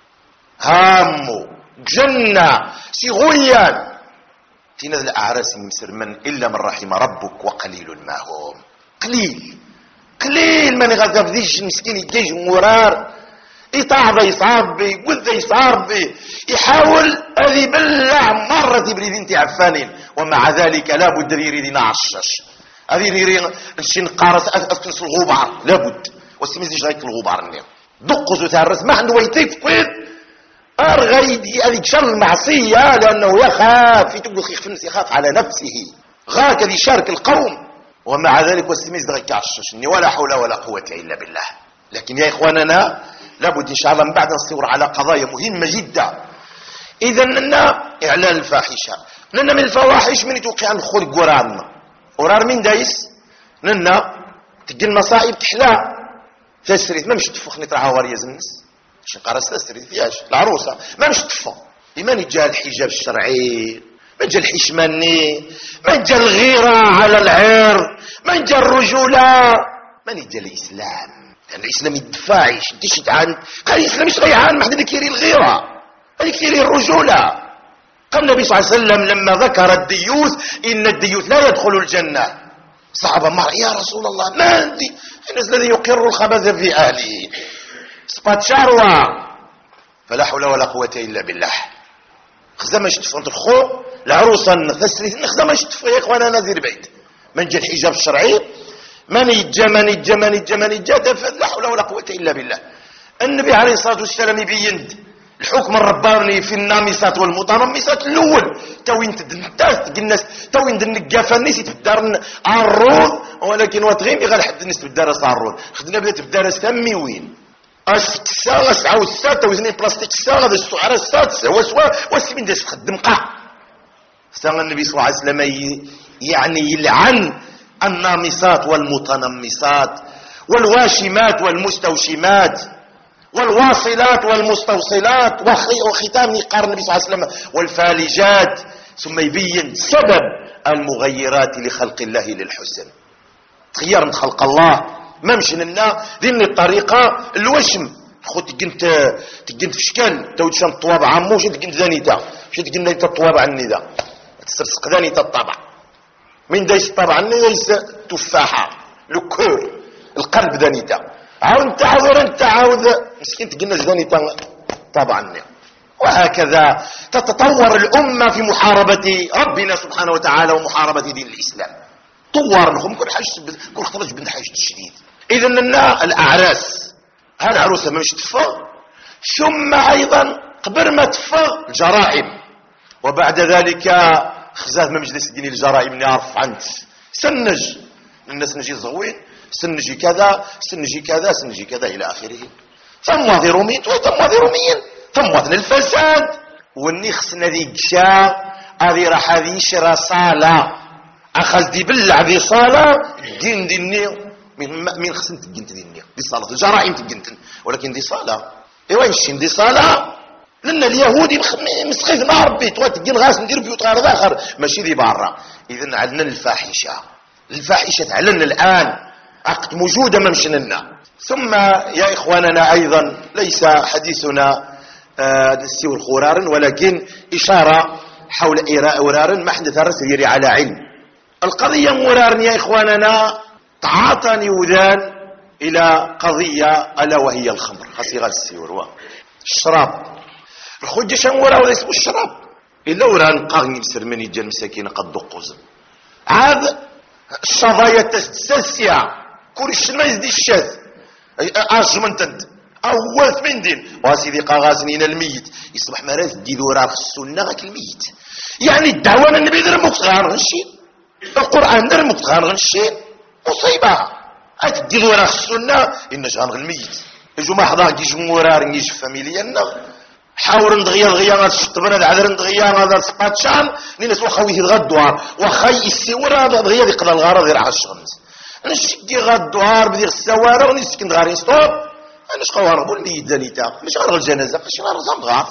هامو جنة سيغويا في نزل اعراس مسر من الا من رحم ربك وقليل ما هم قليل قليل من غضب ذيش مسكين يجيش مرار يطاع ذي صعب يقول ذي صعب يحاول هذه يبلع مرة يبريد انت عفانين ومع ذلك لابد يريد ينعشش هذه يريد نشين قارس اسكنس الغبار لابد والسميزيش غاية الغبار النيم دقز وتهرس ما عنده ويتيف قيد ارغيدي هذه شر المعصية لانه يخاف يتقل خيخ الناس يخاف على نفسه غاك ذي شارك القوم ومع ذلك والسميز دغيك عششني ولا حول ولا قوة إلا بالله. لكن يا إخواننا لابد إن شاء الله من بعد نصور على قضايا مهمة جدا. إذا لنا إعلان الفاحشة لنا من الفواحش من يتوقع عن خلق قرارنا قرار من دايس لنا تجي المصائب تحلى تسريث ما مش تفخني ترعاور يا زنس شن قرص تسريث فياش العروسة ما مش تفخ لمن جاء الحجاب الشرعي من جا الحشماني من جا الغيرة على العير من جا الرجولة من جا الإسلام لأن الإسلام يدفاعش يديش عن قال الإسلام مش غيعان ما حد كيري الغيرة هذه كيري الرجولة. قال النبي صلى الله عليه وسلم لما ذكر الديوث إن الديوث لا يدخل الجنة صحابة مر يا رسول الله ما عندي الناس الذي يقر الخبث في أهله سبات شروة فلا حول ولا قوة إلا بالله. خزما يشتفوا انت الخو العروسه نغسل نخزما يشتفوا يا اخوانا نازل بيت من جا الحجاب الشرعي من يجا من يجا من يجا من يجا لا حول ولا قوه الا بالله. النبي عليه الصلاه والسلام يبين الحكم الرباني في النامصات والمتنمصات الاول توين تدنتاس الناس توين النقافه الناس تبدار الروض ولكن وتغيم غير حد الناس تبدار الروض خدنا بدات تبدار سمي وين الساعة ساعة والساعة وزني بلاستيك الساعة هذا السعر السادس هو سوا وسمين داس تخدم قاع ساعة النبي صلى الله عليه وسلم يعني يلعن النامصات والمتنمصات والواشمات والمستوشمات والواصلات والمستوصلات وختام قال النبي صلى الله عليه وسلم والفالجات ثم يبين سبب المغيرات لخلق الله للحسن تغير من خلق الله ما مشي لنا ذين الطريقة الوشم خو تقنت تقنت في شكل تو تشم الطوابع عمو شي تقنت ذانيتا شي تقنت انت الطوابع عنيدا تسرسق ذانيتا الطبع من دايس الطبع عني دايس تفاحة لكور القلب ذانيتا عاود تعاود انت عاود مسكين تقنت ذانيتا طبعا وهكذا تتطور الأمة في محاربة ربنا سبحانه وتعالى ومحاربة دين الإسلام طور لهم كل حاجة كل خرج من حاجة الشديد. إذا لنا الأعراس هالعروسة ما مش تفى ثم أيضا قبل ما تفى الجرائم وبعد ذلك خزاه ما مجلس ديني الجرائم نعرف عنك سنج الناس نجي زغوين سنجي كذا سنجي كذا سنجي كذا إلى آخره. ثم واضي رومين ثم واضي رومين ثم واضي الفساد واني خصنا ذي قشا هذه راح هذه شرا صالة أخذ دي بلع ذي صالة دين ديني من من خصن تجنت ديني دي صالة الجرائم تجنت ولكن دي صالة ايوا نشين دي صالة لأن اليهودي مسخيف نهار بيت وتجن غاس ندير بيوت غير ذاخر ماشي ذي برا. إذا عندنا الفاحشة الفاحشة تعلن الآن عقد موجودة ما مشننا. ثم يا إخواننا أيضا ليس حديثنا آه نسيو الخرار، ولكن إشارة حول أورار ما حدث رسيري على علم. القضية مرار يا إخواننا تعاطني وذان إلى قضية ألا وهي الخمر. خاصي غال السيور الشراب الخوجة شان ورا ولا يسمو الشراب إلا ورا نقاغني بسر من يجا المساكين قد دقوزن عاد الشظايا تستسيا كل الشما يزدي الشاذ اش من تند اول ثمن دين واسيدي قاغازنين الميت يصبح مرات دي ورا السنه غاك الميت. يعني الدعوه النبي غير مقتغان غنشي القران غير مقتغان غنشي مصيبه اتدي ورا السنه ان جان الميت يجوا ما حضا كيجي مورار نيج فاميليا حاور ندغيا دغيا غتشطبنا عذر ندغيا غادر سقات شان نينا سوا خويه غدوار وخاي السيور هذا دغيا يقضى الغرض غير على الشمس نشكي غدوار بدي السواره ونسكن غاري ستوب انا شقاو هربوا الميت دانيتا مش غير الجنازه ماشي غير زنغاط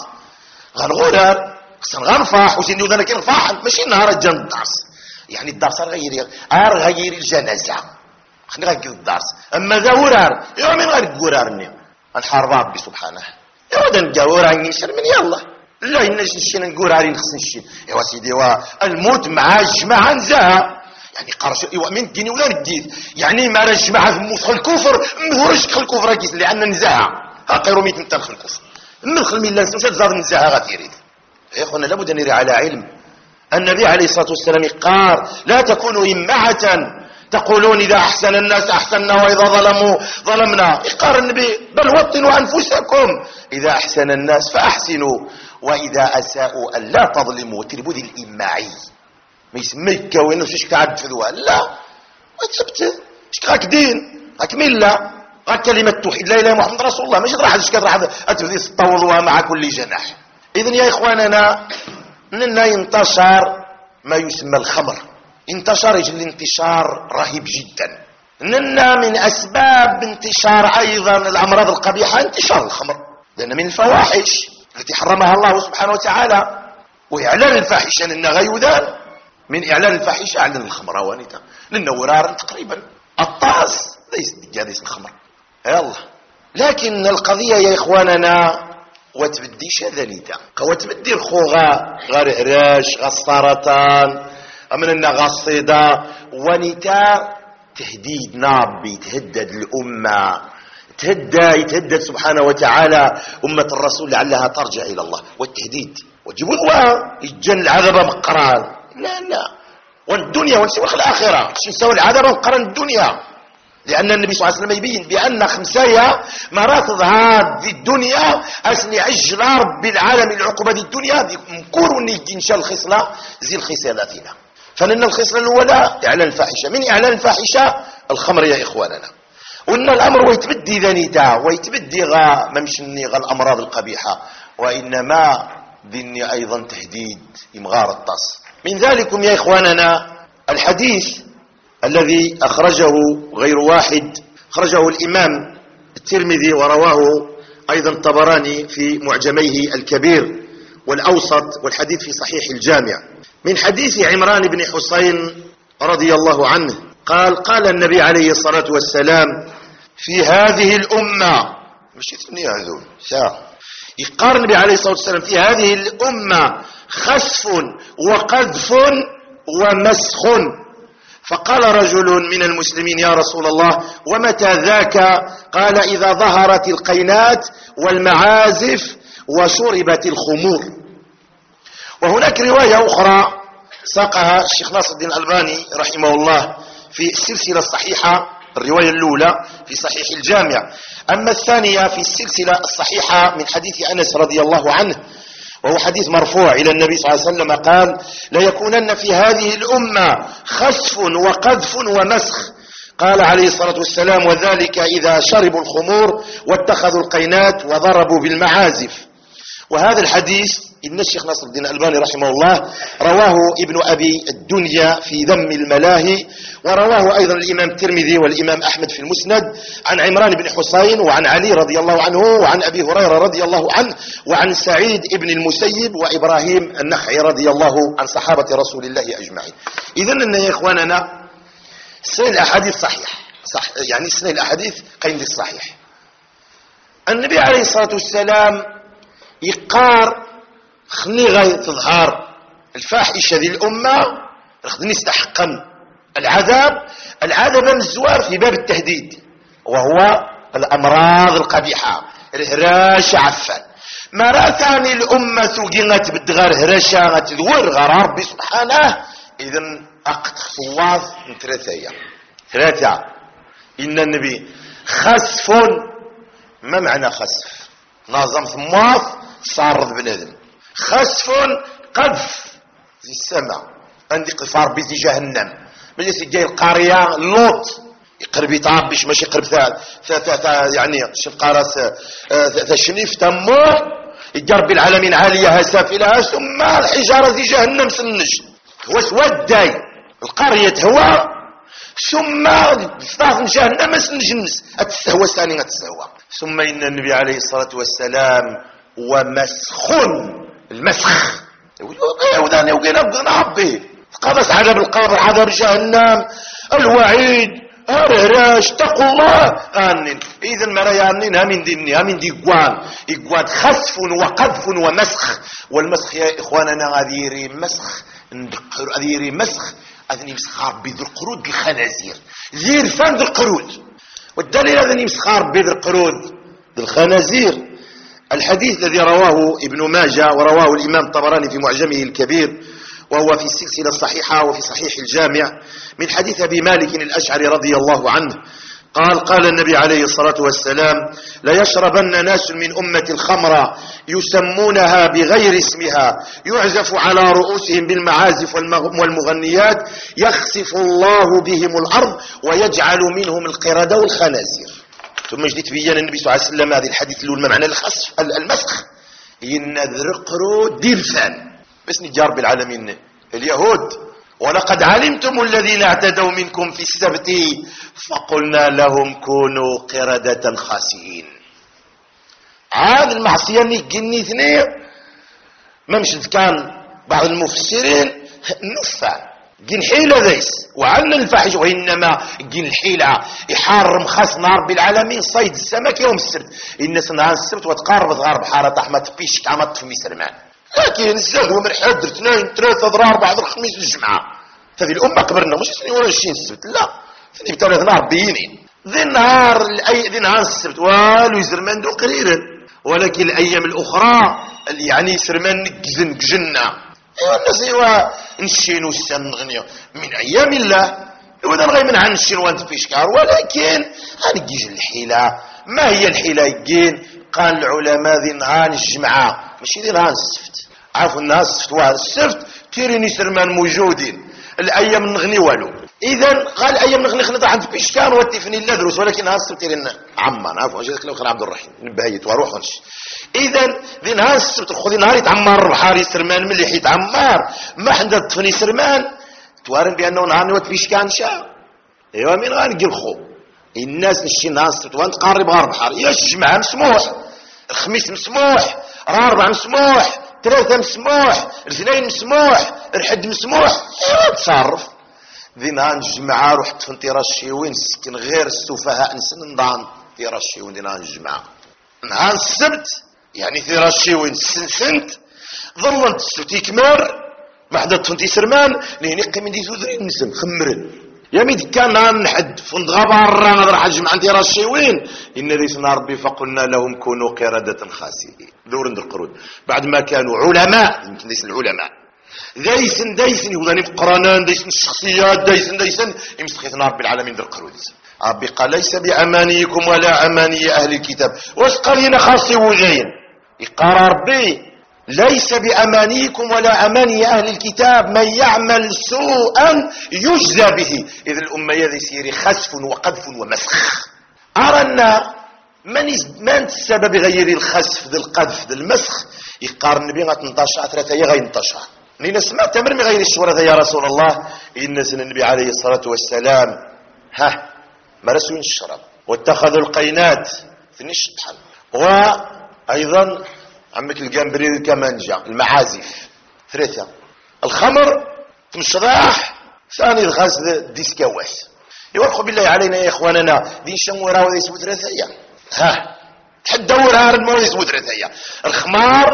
غنغولار خصنا غنفاح وشي نديو انا كنفاح ماشي نهار الجن الدرس. يعني الدرس غير غير غير الجنازه خلينا غير الدرس. اما ذا ورار يوم من غير قرارني نحارب ربي سبحانه يودا نجاور عني نشر من يلا لا إنش نشين نقول علي نخص نشين يا سيدي الموت مع جماعة نزاها يعني قرش ايوا من الدين ولا الدين يعني مع جماعة موت الكفر مهورش الكفر كيس لأن نزاها ها قيرو ميت نتا الكفر مدخل من الله مشات زاد نزاها غتيري. يا اخوانا لابد ان نري على علم. النبي عليه الصلاة والسلام قال لا تكونوا إمعة تقولون إذا أحسن الناس أحسننا وإذا ظلموا ظلمنا. يقال النبي بل وطنوا أنفسكم إذا أحسن الناس فأحسنوا وإذا أساءوا أن لا تظلموا. تربوا ذي الإماعي ما يسميك وإنه شيش كعد فذوها لا ما تثبت شك غاك دين غاك ملة غاك كلمة توحيد لا إله إلا محمد رسول الله ماشي راح شكات راح أتبذي تطولوها مع كل جناح. إذن يا إخواننا لنا ينتشر ما يسمى الخمر انتشر الانتشار رهيب جدا. لنا من أسباب انتشار أيضا الأمراض القبيحة انتشار الخمر لأن من الفواحش التي حرمها الله سبحانه وتعالى وإعلان الفاحشة لنا غيودان من إعلان الفاحشة أعلن الخمر وانتا لنا ورار تقريبا الطاس ليس دجاديس الخمر يا الله. لكن القضية يا إخواننا وتبدي شذليتا وتبدي الخوغة غير عراش غير السرطان أمن النغصيدة ونتا تهديد نابي تهدد الأمة تهدى يتهدد سبحانه وتعالى أمة الرسول لعلها ترجع إلى الله والتهديد وتجيبوا الواء يجن العذاب مقران لا لا والدنيا ونسوى الآخرة نسوى العذاب مقران الدنيا لأن النبي صلى الله عليه وسلم يبين بأن خمسايا مرات تظهر في الدنيا أسني عجل رب العالم العقوبة دي الدنيا مكور ونجي إن شاء الخصلة زي الخصلة فينا. فلأن الخصلة الأولى إعلان الفاحشة. من إعلان الفاحشة الخمر يا إخواننا. وإن الأمر ويتبدي ذنيتا ويتبدي غا ممشني غا الأمراض القبيحة وإنما ذني أيضا تهديد إمغار الطاس. من ذلكم يا إخواننا الحديث الذي أخرجه غير واحد أخرجه الإمام الترمذي ورواه أيضا الطبراني في معجميه الكبير والأوسط والحديث في صحيح الجامع من حديث عمران بن حسين رضي الله عنه قال قال النبي عليه الصلاة والسلام في هذه الأمة مش اثنين هذول ساعة يقال النبي عليه الصلاة والسلام في هذه الأمة خسف وقذف ومسخ. فقال رجل من المسلمين يا رسول الله ومتى ذاك؟ قال إذا ظهرت القينات والمعازف وشربت الخمور. وهناك رواية أخرى ساقها الشيخ ناصر الدين الألباني رحمه الله في السلسلة الصحيحة الرواية الأولى في صحيح الجامع. أما الثانية في السلسلة الصحيحة من حديث أنس رضي الله عنه وهو حديث مرفوع إلى النبي صلى الله عليه وسلم قال لا يكونن في هذه الأمة خسف وقذف ومسخ. قال عليه الصلاة والسلام وذلك إذا شربوا الخمور واتخذوا القينات وضربوا بالمعازف. وهذا الحديث إن الشيخ ناصر الدين الألباني رحمه الله رواه ابن أبي الدنيا في ذم الملاهي ورواه أيضا الإمام الترمذي والإمام أحمد في المسند عن عمران بن حسين وعن علي رضي الله عنه وعن أبي هريرة رضي الله عنه وعن سعيد بن المسيب وإبراهيم النخعي رضي الله عن صحابة رسول الله أجمعين. إذن يا إخواننا سنة الأحاديث صحيح صح، يعني سنة الأحاديث قيم دي الصحيح. النبي عليه الصلاة والسلام يقار خني غاية تظهر الفاحشة ذي الأمة خذني يستحقا العذاب العذاب الزوار في باب التهديد، وهو الأمراض القبيحة الهراشة عفان. مرة ثاني الأمة قيمت بالدغار هراشة تدور غير ربي سبحانه. إذن أقد خطوات من ثلاثة ثلاثة. إن النبي خسف. ما معنى خسف؟ نظم ثماث صارض بنادم. خسف قذف في السماء عندي قفار بيزي جهنم ملي جاي القرية لوط يقرب يطاب باش ماشي يقرب ثا ثا ثا يعني شنقارس ثا شنيف تمو يجرب العالمين عالية سافلها ثم الحجارة دي جهنم سنج هو سوداي القرية هو ثم فاهم جهنم سنجنس اتستهوى ثاني اتستهوى. ثم إن النبي عليه الصلاة والسلام ومسخ المسخ وداني وقينا بقنا ربي قبس عذاب القبر عذاب جهنم الوعيد هرهراش اتقوا الله آنين. إذن مرا يعنين همين ديني همين دي قوان إقوان خسف وقذف ومسخ. والمسخ يا إخواننا غذيري مسخ غذيري مسخ أذني مسخار بيد القرود الخنازير زير فان ذي القرود. والدليل أذني مسخار بيد القرود الخنازير الحديث الذي رواه ابن ماجه ورواه الإمام الطبراني في معجمه الكبير وهو في السلسلة الصحيحة وفي صحيح الجامع من حديث أبي مالك الأشعري رضي الله عنه قال قال النبي عليه الصلاة والسلام لا يشربن ناس من أمة الخمر يسمونها بغير اسمها يعزف على رؤوسهم بالمعازف والمغنيات يخسف الله بهم الأرض ويجعل منهم القردة والخنازير. ثم جديد بيان النبي صلى الله عليه وسلم هذه الحديث الأول ما معنى الخسف المسخ ينذرقروا ديرفان بس نجار بالعالمين اليهود ولقد علمتم الذين اعتدوا منكم في السبت فقلنا لهم كونوا قردة خاسئين. هذه المعصية اللي قلني اثنين ما مشت كان بعض المفسرين نفع قين حيلة ذيس وعن الفاحش وإنما قين الحيلة يحرم خاص نار بالعالمين صيد السمك يوم السبت الناس نهار السبت وتقارب تغارب حارة أحمد بيشك عمد في سلمان لكن الزهو من حدر اثنين ثلاثة ضرار بعد الخميس الجمعة ففي الأمة قبرنا مش سنين ولا عشرين السبت لا فني بتولي نهار بينين ذي النهار ذي نهار السبت والو يزرمان دو قريرا ولكن الأيام الأخرى اللي يعني سرمان نجزن جنة الناس ايوا نشينو السن نغنيو من ايام الله ايوا نغي من عن الشين وانت فيشكار ولكن غنجيج الحيله. ما هي الحيله يجين؟ قال العلماء ذي نهار الجمعه ماشي ذي نهار السبت. عارفوا الناس السبت وهذا السبت تيريني سرمان موجودين الايام نغني والو. اذا قال ايام نغني خلط عند بيشكار وتفني لا دروس ولكن نهار السبت تيرين عمان عارفوا اجي لك خل عبد الرحيم نبهيت واروح ونش. اذا ذي نهار السبت خذي نهار يتعمر بحاري سرمان ملي يتعمر ما حدا تفني سرمان توارن بانه نهار نوت فيش كان شا ايوا مين غنقي الخو الناس نشي نهار السبت وانت قارب غار بحار يا الجمعه مسموح الخميس مسموح الاربعاء مسموح ثلاثه مسموح الاثنين مسموح الحد مسموح ايوا تصرف ذي نهار الجمعه روح تفن تيرشيوين سكن غير السفهاء نسن نضان تيرشيوين ذي نهار الجمعه. نهار السبت يعني في رشيوين سن سنت ظلت السبت يكمر ما حدا تفنتي سرمان لين يقيم دي ثودرين نسن خمرن يا ميد كان نهار نحد فند غبار رانا راح الجمعة عندي رشيوين إن ريسنا ربي فقلنا لهم كونوا قردة خاسئين دور عند القرود بعد ما كانوا علماء يمكن ليس العلماء دايسن دايسن يوضاني بقرانان دايسن الشخصيات دايسن دايسن يمسخيثنا رب العالمين در القرود. ربي قال ليس بأمانيكم ولا أماني أهل الكتاب واش قال لنا خاصي وجاين يقال ربي ليس بأمانيكم ولا أماني أهل الكتاب من يعمل سوءا يجزى به. إذ الأمة يسير خسف وقذف ومسخ. أرنا من من السبب غير الخسف ذي القذف ذي المسخ يقال النبي غتنطشع ثلاثة غير نطشع لين سمعت تمر غير الشورى يا رسول الله إن سن النبي عليه الصلاة والسلام ها مرسوا الشرب واتخذوا القينات في الشطحن وأيضا عمك الجمبري الكمانجا المعازف ثلاثة الخمر في الشراح ثاني الغاز ديسكاواس يورخوا بالله علينا يا اخواننا دي شمورا وذي يسوي ثلاثيه ها تحدى ورهار ما وذي يسوي ثلاثيه الخمار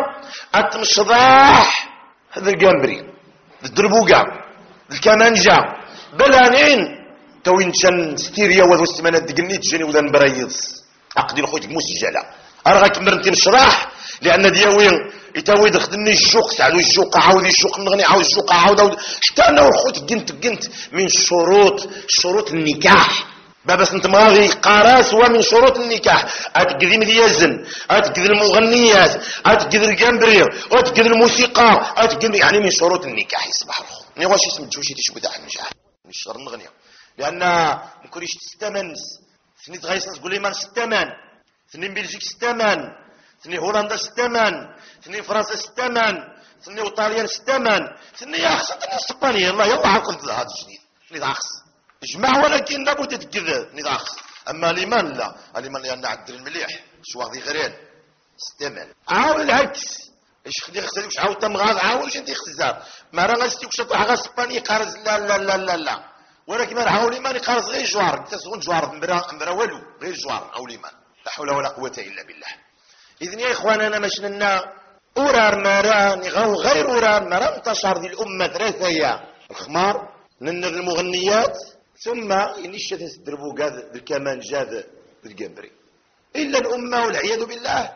اتمشضاح هذا الجمبري الدربوقه الكمانجه بلانين توين شن ستيريا وذو السمانات دقنيت جاني وذا نبريض اقدر خويا مسجله ارغاك مرنتي نشرح لان دياوين يتاوي دخلني الشوق سالو الشوق عاود الشوق نغني عاود الشوق عاود حتى انا وخوت قنت قنت من شروط شروط النكاح بابا انت ماغي قراس ومن شروط النكاح اتقذي مديازن اتقذي المغنيات اتقذي الجمبري اتقذي الموسيقى اتقذي يعني من شروط النكاح يصبح الخو ني واش اسم تشوشي تشبد على النجاح من الشر نغني لان ما كوريش تستمنس ثني تغيصن تقول لي ما نستمن ثني بلجيك ستمان ثني هولندا ستمان ثني فرنسا ستمان ثني ايطاليا ستمان ثني يا اخي ثني اسبانيا الله يلا عقل هذا الجديد ثني ضاخس اجمع ولكن لابد تتكذب ثني ضاخس اما لمن لا لمن لان عدل المليح شو واخدي غيرين ستمان عاود العكس ايش خدي خسرتي واش عاود تمغاز عاود واش انت خزار ما راه غاستي واش طاح غا اسبانيا قارز لا لا لا لا لا ولكن ما عاود لمن يقارز غير جوار تسغون جوار مبرا مبرا والو غير جوار او لمن لا حول ولا قوة إلا بالله. إذن يا إخواننا مشننا أورار مران غير أورار مران انتشر ذي الأمة ثلاثة الخمار نن المغنيات ثم ينشت الدربو قاذ الكمان جاذ بالجمبري إلا الأمة والعياذ بالله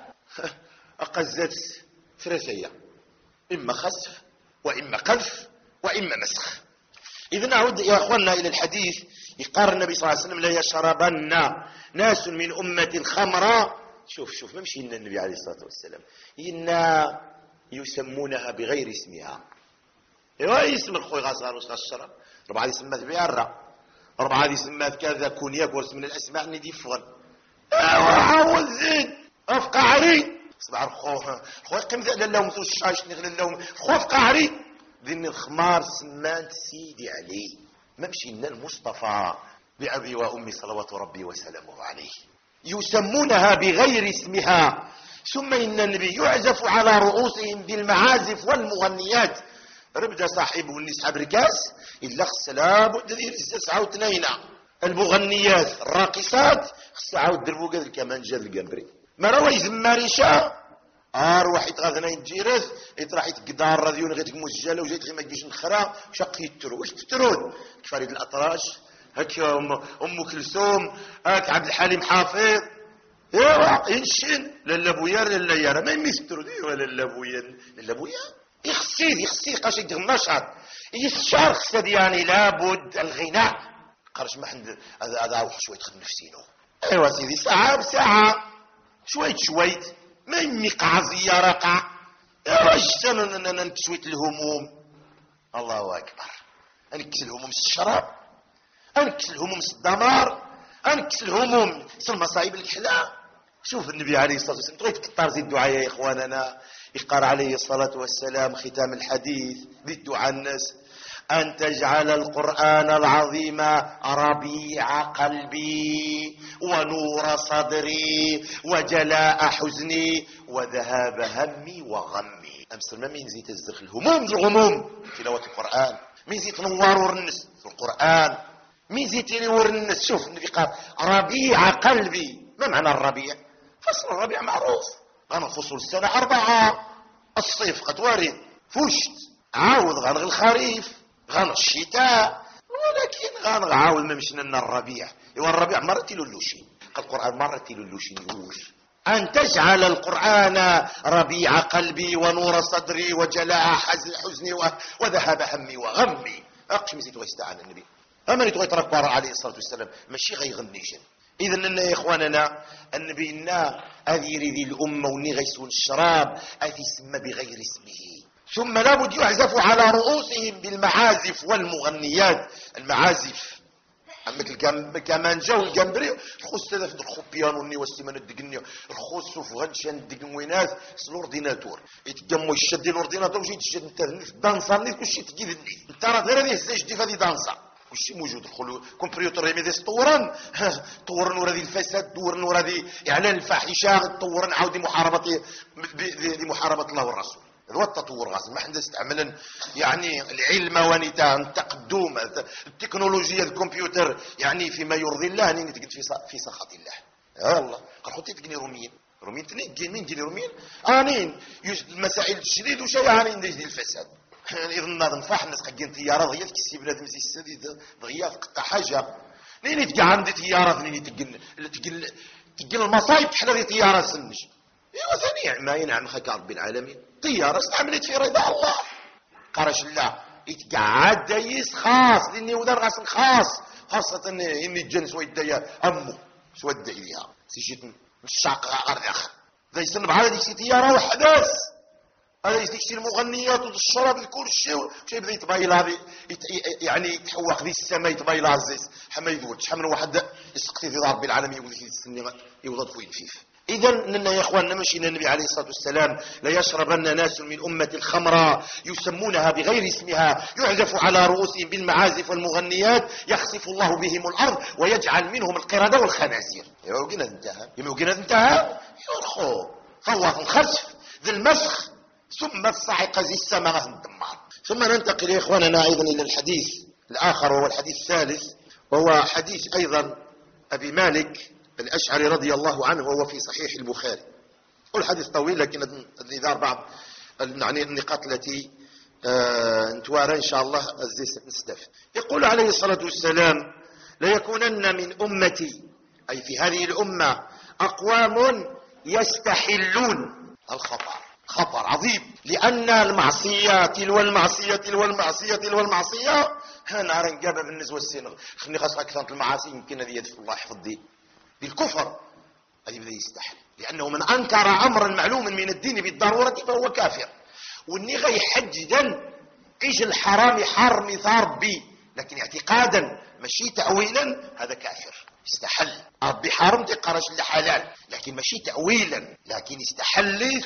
أقزت ثلاثية إما خسف وإما قذف وإما مسخ. إذن نعود يا أخواننا إلى الحديث يقال النبي صلى الله عليه وسلم لا يشربن ناس من أمة خمرا شوف شوف ما مشي لنا النبي عليه الصلاة والسلام إن يسمونها بغير اسمها إيوا اسم الخوي غاصار واش غاشرب ربعة يسمات بيارة ربعة يسمات كذا كونياك ورس من الأسماء اللي ديفغن إيوا عاود زيد أفقع عري صباح الخوه خويا قيم ذا لهم ثو الشايش نغل لهم خوه أفقع عري ذن الخمار سمانت سيدي علي ما مشي لنا المصطفى بأبي وأمي صلوات ربي وسلامه عليه يسمونها بغير اسمها ثم إن النبي يعزف على رؤوسهم بالمعازف والمغنيات ربدا صاحبه النسحب ركاس إلا خص لابد ذي رزاس عاود تنينا المغنيات الراقصات خص عاود دربو قاد كمان جاد القمبري ما راه يزماريشا اروح يتغاثنا يتجيرث يطرح يتقدار راديو غير مسجله وجيت غير ما تجيش نخرا شق يترو واش تترون فريد الاطراش هاك ام ام كلثوم هاك عبد الحليم حافظ ايوا ينشن لالا بويا لالا يارا ما يمسترو دي ولا لالا بويا لالا بويا يخسيد يخسيد قاش يدير النشاط يسشار خسد يعني لابد الغناء قرش ما عند هذا هذا شويه تخدم نفسينو ايوا سيدي ساعه بساعه شويه شويه ما يميق عزية رقع ايش نكسويت الهموم الله اكبر انكس الهموم الشراب انكس الهموم الدمار انكس الهموم المصايب الكحلة. شوف النبي عليه الصلاة والسلام تغيب تكتار زي الدعاء يا اخواننا يقار عليه الصلاة والسلام ختام الحديث ذي الدعاء الناس أن تجعل القرآن العظيم ربيع قلبي ونور صدري وجلاء حزني وذهاب همي وغمي. أمس ما مين زيت تزدخ الهموم الغموم تلاوة القرآن مين زيت نوار ورنس في القرآن مين زيت ورنس. شوف النبي قال ربيع قلبي. ما معنى الربيع؟ فصل الربيع معروف غنى فصول السنة أربعة الصيف قد وارد فشت عاود غنغ الخريف غنغ الشتاء ولكن غنغ عاود ما مشينا لنا الربيع. ايوا الربيع مرة تيلولوشين القرآن مرة تيلولوشين يقول أن تجعل القرآن ربيع قلبي ونور صدري وجلاء حزني وذهب همي وغمي. أقش مزيد ويستعان النبي أما نتغي ترك عليه الصلاة والسلام ماشي غيغنيشن. إذن لنا يا إخواننا النبي لنا أذي ذي الأمة وني غيسون الشراب أذي سمى بغير اسمه. ثم لابد يعزف على رؤوسهم بالمعازف والمغنيات. المعازف مثل كمانجا والجمبري الخص هذا في الخبيان والني والسيمان الدقنية الخص في غنشان الدقنوينات الاورديناتور يتجمعوا يشد الاورديناتور وشي تشد انت الدانسا نيت كلشي تجي ذني انت راه غير هذه الزاج دي هذه دانسا كلشي موجود. دخلوا كمبيوتر يمي ديس طورن طورن ورا ذي الفساد طورن ورا ذي اعلان الفاحشه طورن عاودي محاربه لمحاربه الله والرسول. هذا هو التطور غاس ما حنا نستعمل يعني العلم ونتا التقدم التكنولوجيا الكمبيوتر يعني فيما يرضي الله اني تقد في في سخط الله. يا الله قال خوتي تقني روميين روميين تني مين ديال روميين انين المسائل الشديد وشي يعني ندير الفساد يعني اذا ناض نفح الناس حقين طياره ضيا تكسي بنادم زي السديد ضيا تقطع حاجه نيني تقع عندي طياره نيني تقل تقل تقل المصايب بحال هذه طياره سنج ايوا ثاني ما ينعم خاك رب العالمين طياره استعملت في رضا الله قرش الله يتقعد دايس خاص لاني ودار غاس خاص خاصه اني الجنس ويدايا امه سود عليها سيجيت الشاق ارض ذا يسن بحال هذيك سي طياره وحداث هذا يستكشي المغنيات والشراب الكل شيء شي بدا يتبايل هذه يعني يتحوق ذي السماء يتبايل الزيت حما يقول شحال من واحد يسقطي في رب العالمين يقول لك السني يوضد فوق الفيف. اذا اننا يا اخواننا مشينا النبي عليه الصلاه والسلام لا يشربن ناس من امه الخمر يسمونها بغير اسمها يعزف على رؤوسهم بالمعازف والمغنيات يخسف الله بهم الارض ويجعل منهم القرده والخنازير. يا وقنا انتهى يا وقنا انتهى يا خو فواف الخسف ذي المسخ ثم الصعق زي السماء الدمار. ثم ننتقل يا اخواننا ايضا الى الحديث الاخر وهو الحديث الثالث وهو حديث ايضا ابي مالك الاشعري رضي الله عنه وهو في صحيح البخاري. والحديث طويل لكن نذار بعض يعني النقاط التي آه نتوارى ان شاء الله نستفد. يقول عليه الصلاه والسلام ليكونن من امتي اي في هذه الامه اقوام يستحلون الخطر خطر عظيم لأن المعصية تلو المعصية تلو المعصية تلو المعصية نهار نقابة بالنسبة للسنغ خلني خاصة كثرة المعاصي يمكن هذه يدفع الله يحفظ دي بالكفر هذه بدأ يستحل لأنه من أنكر أمرا معلوما من الدين بالضرورة فهو كافر. والني غيحجدا إيش الحرام حرم ثار بي لكن اعتقادا ماشي تأويلا هذا كافر استحل ربي حرم تقرش لحلال لكن ماشي تأويلا لكن استحلت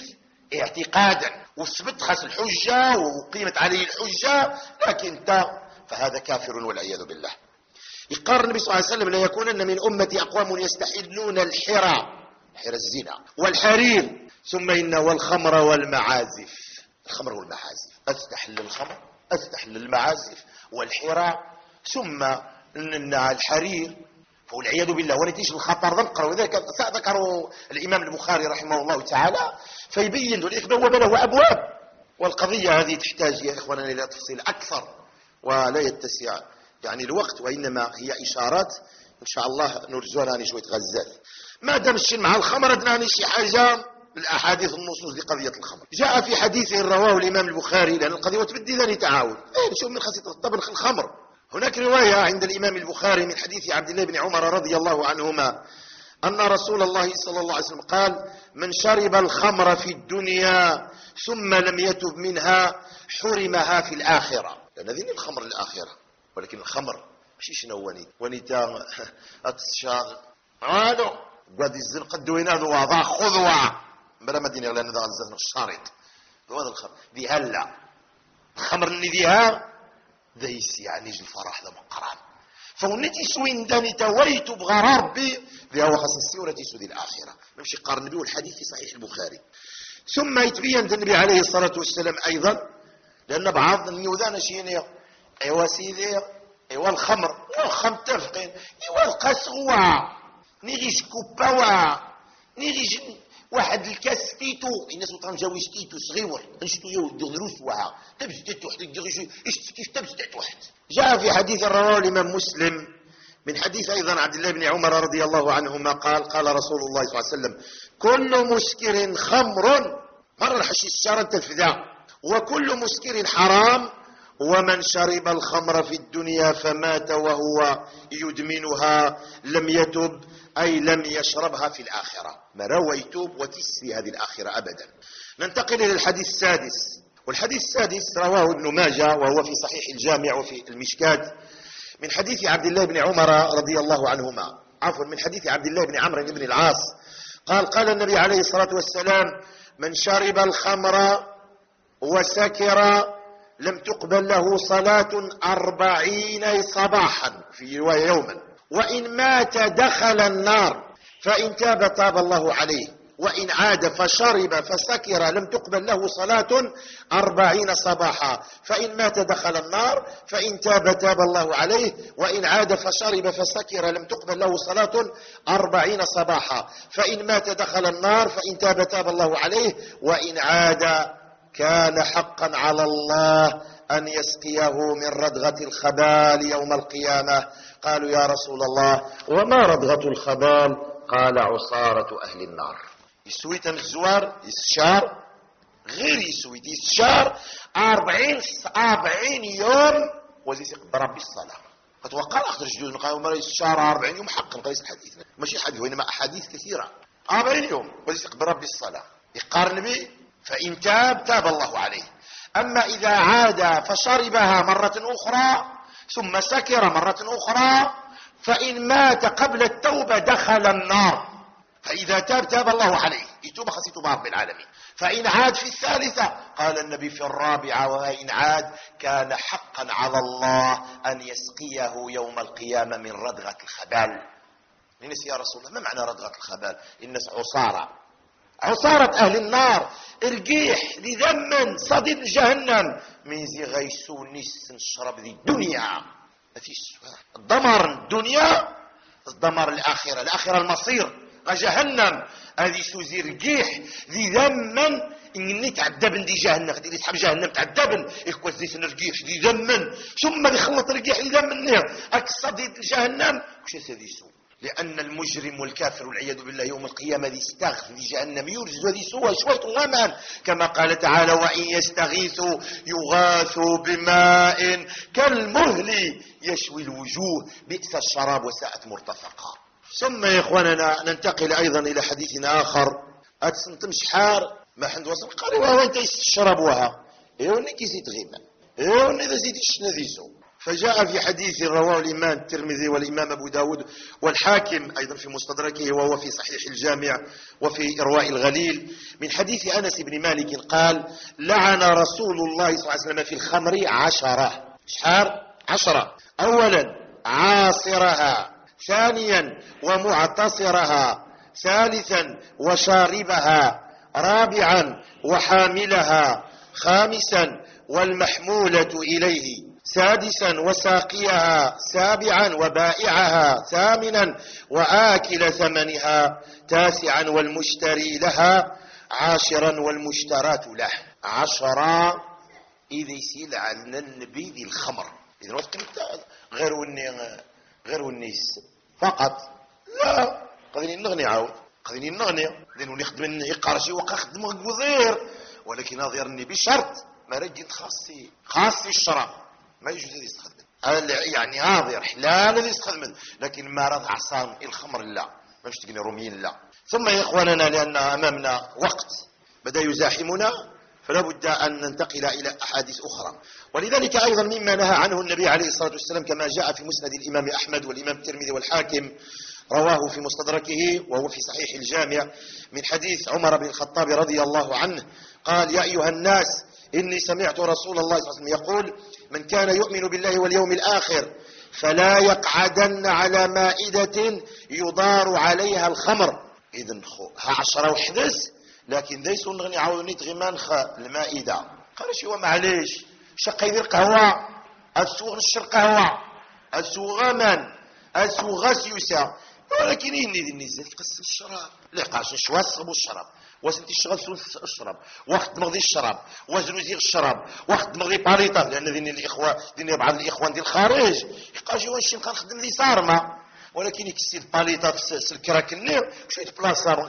اعتقادا وثبت خاص الحجة وقيمت عليه الحجة لكن انت فهذا كافر والعياذ بالله. يقرر النبي صلى الله عليه وسلم ليكونن من أمتي أقوام يستحلون الحرى حرى الزنا والحرير ثم إن والخمر والمعازف الخمر والمعازف أستحل الخمر أستحل المعازف والحرى ثم إن الحرير والعياذ بالله ونتيجه الخطر ذكر وذلك ذكروا الامام البخاري رحمه الله تعالى فيبين ذلك بواب له ابواب والقضيه هذه تحتاج يا اخواننا الى تفصيل اكثر ولا يتسع يعني الوقت وانما هي اشارات ان شاء الله نرجوها راني شويه غزات. ما دام الشيء مع الخمر ادناني شي حاجه الاحاديث النصوص لقضيه الخمر. جاء في حديث رواه الامام البخاري لان القضيه وتبدي ذاني تعاون ايه شو من خاصيه الطبخ الخمر. هناك رواية عند الإمام البخاري من حديث عبد الله بن عمر رضي الله عنهما أن رسول الله صلى الله عليه وسلم قال من شرب الخمر في الدنيا ثم لم يتب منها حرمها في الآخرة. لأن ذين الخمر الآخرة ولكن الخمر ماشي شنو ونيت ونيتا أتشاغ عادو قد الزن قد وينادو وضع خذوا بلا مدينة لأن ذا الزن الشارط هذا الخمر ذي هلا الخمر اللي ذيها ذيس يعني الفرح ذا مقران فونتي سوين داني تويت بغى ربي ذي هو خاص السورة سودي الآخرة نمشي قارن النبي والحديث في صحيح البخاري. ثم يتبين النبي عليه الصلاة والسلام أيضا لأن بعض النيوذان شيني ايوا سيدي ايوا الخمر واخا متفقين ايوا القسوة نيجي شكوباوا نيجي واحد الكاس تيتو الناس تنجاوي تيتو صغيور نشتو يو دغروس وها تبس تيتو واحد دغري كيف تبس تيتو واحد. جاء في حديث رواه الامام مسلم من حديث ايضا عبد الله بن عمر رضي الله عنهما قال قال رسول الله صلى الله عليه وسلم كل مسكر خمر مر الحشيش شارا تنفذا وكل مسكر حرام ومن شرب الخمر في الدنيا فمات وهو يدمنها لم يتب أي لم يشربها في الآخرة ما روى يتوب وتسري هذه الآخرة أبدا. ننتقل إلى الحديث السادس والحديث السادس رواه ابن ماجه وهو في صحيح الجامع وفي المشكات من حديث عبد الله بن عمر رضي الله عنهما عفوا من حديث عبد الله بن عمرو بن العاص قال قال النبي عليه الصلاة والسلام من شرب الخمر وسكر لم تقبل له صلاة أربعين صباحا في رواية يوما وإن مات دخل النار فإن تاب تاب الله عليه وإن عاد فشرب فسكر لم تقبل له صلاة أربعين صباحا، فإن مات دخل النار، فإن تاب تاب الله عليه، وإن عاد فشرب فسكر لم تقبل له صلاة أربعين صباحا، فإن مات دخل النار، فإن تاب تاب الله عليه، وإن عاد كان حقا على الله أن يسقيه من ردغة الخبال يوم القيامة. قالوا يا رسول الله وما ردغة الخبال؟ قال عصارة أهل النار. يسوي تم الزوار يسشار غير يسوي يسشار أربعين أربعين يوم وزي قدر بالصلاة. فتوقع أخرج جزء من قالوا مرة يسشار أربعين يوم حقا قيس الحديث ماشي حديث وإنما أحاديث كثيرة. أربعين يوم وزي قدر بالصلاة يقارن به، فإن تاب تاب الله عليه. أما إذا عاد فشربها مرة أخرى ثم سكر مرة أخرى، فإن مات قبل التوبة دخل النار، فإذا تاب تاب الله عليه يتوب خاص يتوب رب العالمين. فإن عاد في الثالثة قال النبي في الرابعة وإن عاد كان حقا على الله أن يسقيه يوم القيامة من ردغة الخبال. الناس يا رسول الله ما معنى ردغة الخبال؟ الناس عصارة عصارة أهل النار، ارجيح لذم صديد جهنم من زي غيسو نيس نشرب ذي الدنيا مفيش الدمر الدنيا الدمر الآخرة الآخرة المصير جهنم هذه سوزي رجيح ذي ذم إني تعذبن دي جهنم خدي اللي تحب جهنم تعذبن إخوة زي سنرجيح ذي ذمن ثم يخلط رجيح ذي ذمن أكصديد جهنم وش هذه سو؟ لأن المجرم والكافر والعياذ بالله يوم القيامة يستغث في جهنم يرجز وذي سوى شوية غمان، كما قال تعالى وإن يستغيثوا يغاثوا بماء كالمهل يشوي الوجوه بئس الشراب وساءت مرتفقا. ثم يا إخواننا ننتقل أيضا إلى حديث آخر. أتسنتم شحار ما حند وصل قالوا وهو أنت يستشرب وها إيو نكي زيت غيما إيو نذا زيت الشنذيسو. فجاء في حديث رواه الإمام الترمذي والإمام أبو داود والحاكم أيضا في مستدركه وهو في صحيح الجامع وفي إرواء الغليل من حديث أنس بن مالك قال لعن رسول الله صلى الله عليه وسلم في الخمر عشرة شحار عشرة. أولا عاصرها، ثانيا ومعتصرها، ثالثا وشاربها، رابعا وحاملها، خامسا والمحمولة إليه، سادسا وساقيها، سابعا وبائعها، ثامنا وآكل ثمنها، تاسعا والمشتري لها، عاشرا والمشترات له. عشرة إذا يسيل عن النبي ذي الخمر إذا وقت غير وني غير ونيس فقط لا قادرين نغني عاود قادرين نغني لأنه نخدم يقارشي وقا خدم غير، ولكن نظيرني بشرط ما رجل خاصي خاصي الشراب ما يجوز هذا يستخدم يعني هاضر حلال هذا يستخدم، لكن ما رضع عصام الخمر لا مش تقني روميين لا. ثم يا إخواننا لأن أمامنا وقت بدأ يزاحمنا فلا بد أن ننتقل إلى أحاديث أخرى، ولذلك أيضا مما نهى عنه النبي عليه الصلاة والسلام كما جاء في مسند الإمام أحمد والإمام الترمذي والحاكم رواه في مستدركه وهو في صحيح الجامع من حديث عمر بن الخطاب رضي الله عنه قال يا أيها الناس إني سمعت رسول الله صلى الله عليه وسلم يقول من كان يؤمن بالله واليوم الآخر فلا يقعدن على مائدة يضار عليها الخمر. إذن ها عشرة وحدث لكن ديسو نغني عاودني تغمان خا المائدة قال شو معليش شقا يدير قهوة السوغ نشر قهوة السوغ غمان السوغ غسيوسا، ولكن إني ذي النزل قص الشراب لقاش نشوى الصب والشراب وسنتي الشغل سوس الشراب وقت مغضي الشراب وزنوزي الشراب وقت مغضي باليطة، لأن ذين الإخوة ذين بعض الإخوان ديال الخارج يقاش واش نبقى نخدم ذي صارمة، ولكن يكسي الباليطة في الكراك النير شوية بلاصة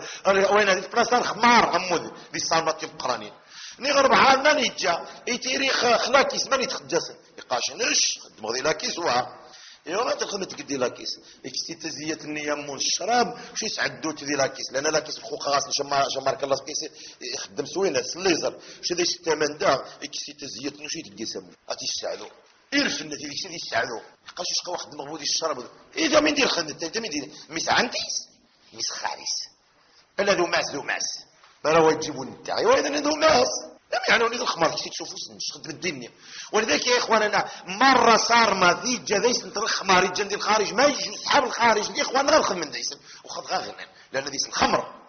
وين هذه البلاصة خمار غمود ذي صارمة القرانين نغرب عالنا نيجا يتيري خلاكيس ماني تخجس يقاش نش خدم مغضي لاكيس وها يوم تخدم تقدي لاكيس اكستي تزية النيامون الشراب شو يسعدو تذي لاكيس لان لاكيس الخوخ غاس شما شما رك الله كيس يخدم سوينه الليزر شو ذي الثمن دا اكستي تزية نشي تقسم غاتي يساعدو يرف النتي ديك الشيء يساعدو يبقاش واش واحد مغبودي الشراب اذا من دير خدمت انت من دير مس عنديس مس خالص الا ذو ماس ذو ماس برا واجبون نتاعي واذا ذو ماس لم يعني وليد الخمر كي تشوفوا نشخد بالدنيا. ولذلك يا اخواننا مره صار ما ذي جديس نتر الخمار يجي الخارج ما يجي اصحاب الخارج الاخوان غير من ديس وخذ غير لان ديس الخمر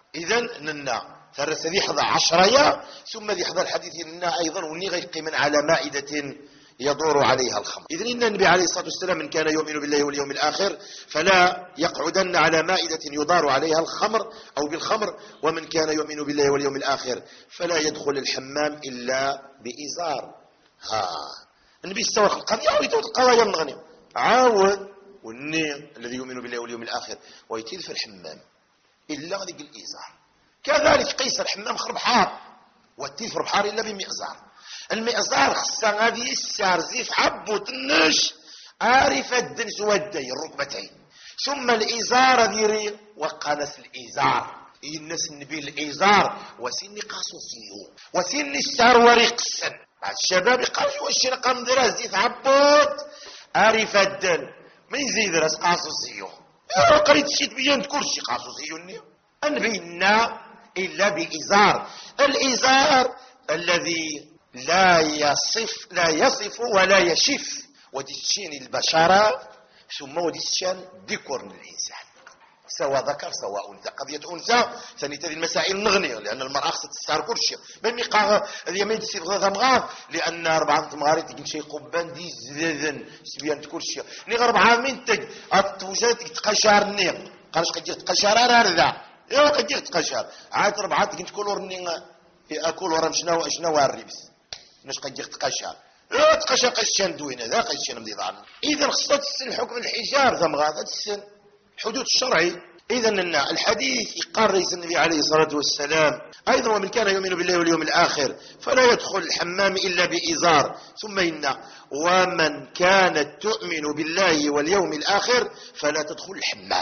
إذا ننا ثرس ذي حضا عشرية ثم ذي حضا الحديث ننا أيضا وني غيقي من على مائدة يدور عليها الخمر. إذن إن النبي عليه الصلاة والسلام من كان يؤمن بالله واليوم الآخر فلا يقعدن على مائدة يدار عليها الخمر أو بالخمر، ومن كان يؤمن بالله واليوم الآخر فلا يدخل الحمام إلا بإزار. ها النبي استوى القضية ويتوت القضايا من غني عاود والني الذي يؤمن بالله واليوم الآخر ويتيل في الحمام إلا ذيك الإزار. كذلك قيس الحمام خرب حار والتيل في بحار إلا بمئزار. المئزار خصها غادي يسار زيف عبو تنش عارف الدنس ودي الركبتين، ثم الإزار ديري وقنس الإزار الناس النبي الإزار وسن قاسو فيه وسن السار وريق السن. بعد الشباب يقالوا واش رقم درا زيف عبوت عارف الدن ما يزيد راس قاسو فيه قريت شيت بيان كلشي قاسو فيه النبينا إلا بإزار. الإزار الذي لا يصف لا يصف ولا يشف وديتشين البشرة ثم وديتشان ذكر الإنسان سواء ذكر سواء أنثى. قضية أنثى ثاني هذه المسائل نغنية لأن المرأة خصها تستعر كل شيء من مقا هذه ما يدسي بغضها مغار لأن أربعة مغاري تجي شيء قبان دي زذن سبيان كل شيء ني أربعة من تج أتوجد تقشار نيق قالش قد تقشار هذا يا قد تقشار عاد أربعة تجي تقول ورني أكل ورا شنو شنو الربس ناش قد يتقشر لا تقشر قشان دوينه ذا قشان مدي ضعنا. اذا خصها تسن حكم الحجاب ثم غادا تسن حدود الشرعي. اذا الحديث يقرر النبي عليه الصلاه والسلام ايضا ومن كان يؤمن بالله واليوم الاخر فلا يدخل الحمام الا بازار. ثم ان ومن كانت تؤمن بالله واليوم الاخر فلا تدخل الحمام.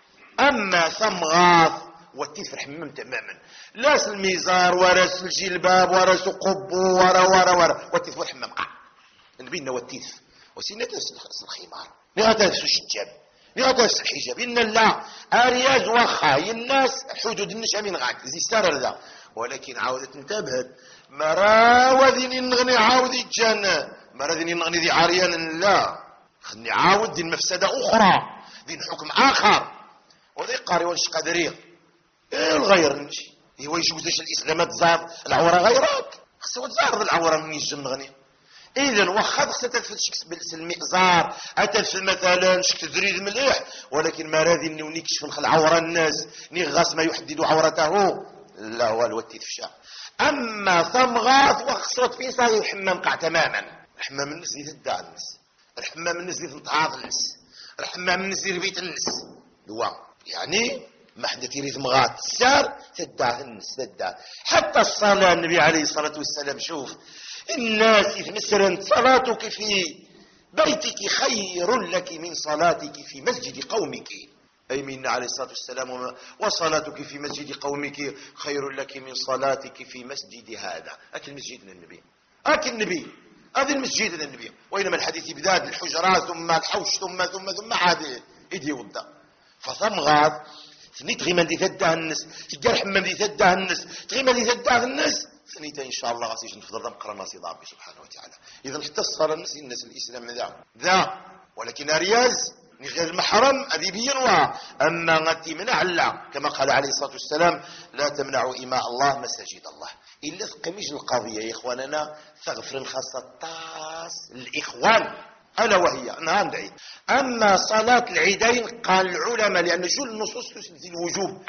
اما ثمغاث والتيف في الحمام تماما لا الميزار ولا الجلباب ولا قبو ورا ورا ورا والتيف في الحمام قاع نبينا والتيف وسينا تلبس الخمار لا تلبس الشجاب لا تلبس الحجاب ان لا ارياز واخا الناس حدود النشا من غاك زي ستار ذا ولكن عاودت انتبهت مراوذني نغني عاود الجنة مراوذني نغني ذي عريان لا خلني عاود ذي المفسدة اخرى ذي حكم اخر وذي قاري وانش قادرين ايه الغير نمشي هو يجوزش الاسلام تزار العوره غيرك خصها تزار العوره من يجن نغني. اذا واخا خصها تدفل بالس المئزار اتدفل مثلا شك تدريد مليح ولكن ما راضي اني نكشف نخل عوره الناس ني غاس ما يحدد عورته لا والو التفشا. اما ثمغات وخصت في صاير الحمام قاع تماما. الحمام الناس اللي تدعى الناس الحمام الناس اللي تنتعاض الناس الحمام الناس اللي بيت الناس دوا يعني ما حدا تيريد مغات السار تدعى الناس تدعى. حتى الصلاة النبي عليه الصلاة والسلام شوف الناس مثلا صلاتك في بيتك خير لك من صلاتك في مسجد قومك أي من عليه الصلاة والسلام وصلاتك في مسجد قومك خير لك من صلاتك في مسجد هذا. أكل مسجد النبي أكل النبي هذا المسجد النبي وإنما الحديث بداية الحجرات ثم الحوش ثم ثم ثم عاد إيدي وضع فثم غاض ثني تغيما دي ثداه الناس تجار حمام دي ثداه الناس تغيما دي ثداه الناس ثنيتا ان شاء الله غاسيش نفضل نقرا ناصي ربي سبحانه وتعالى. اذا حتى الصلاه الناس الناس الاسلام ذا ذا ولكن رياز غير المحرم اديبيا وا اما غادي منع لا كما قال عليه الصلاه والسلام لا تمنعوا اماء الله مساجد الله الا ثقميش القضيه يا اخواننا تغفر الخاصه طاس الاخوان ألا وهي نهار العيد. أما صلاة العيدين قال العلماء لأن شو النصوص تثبت الوجوب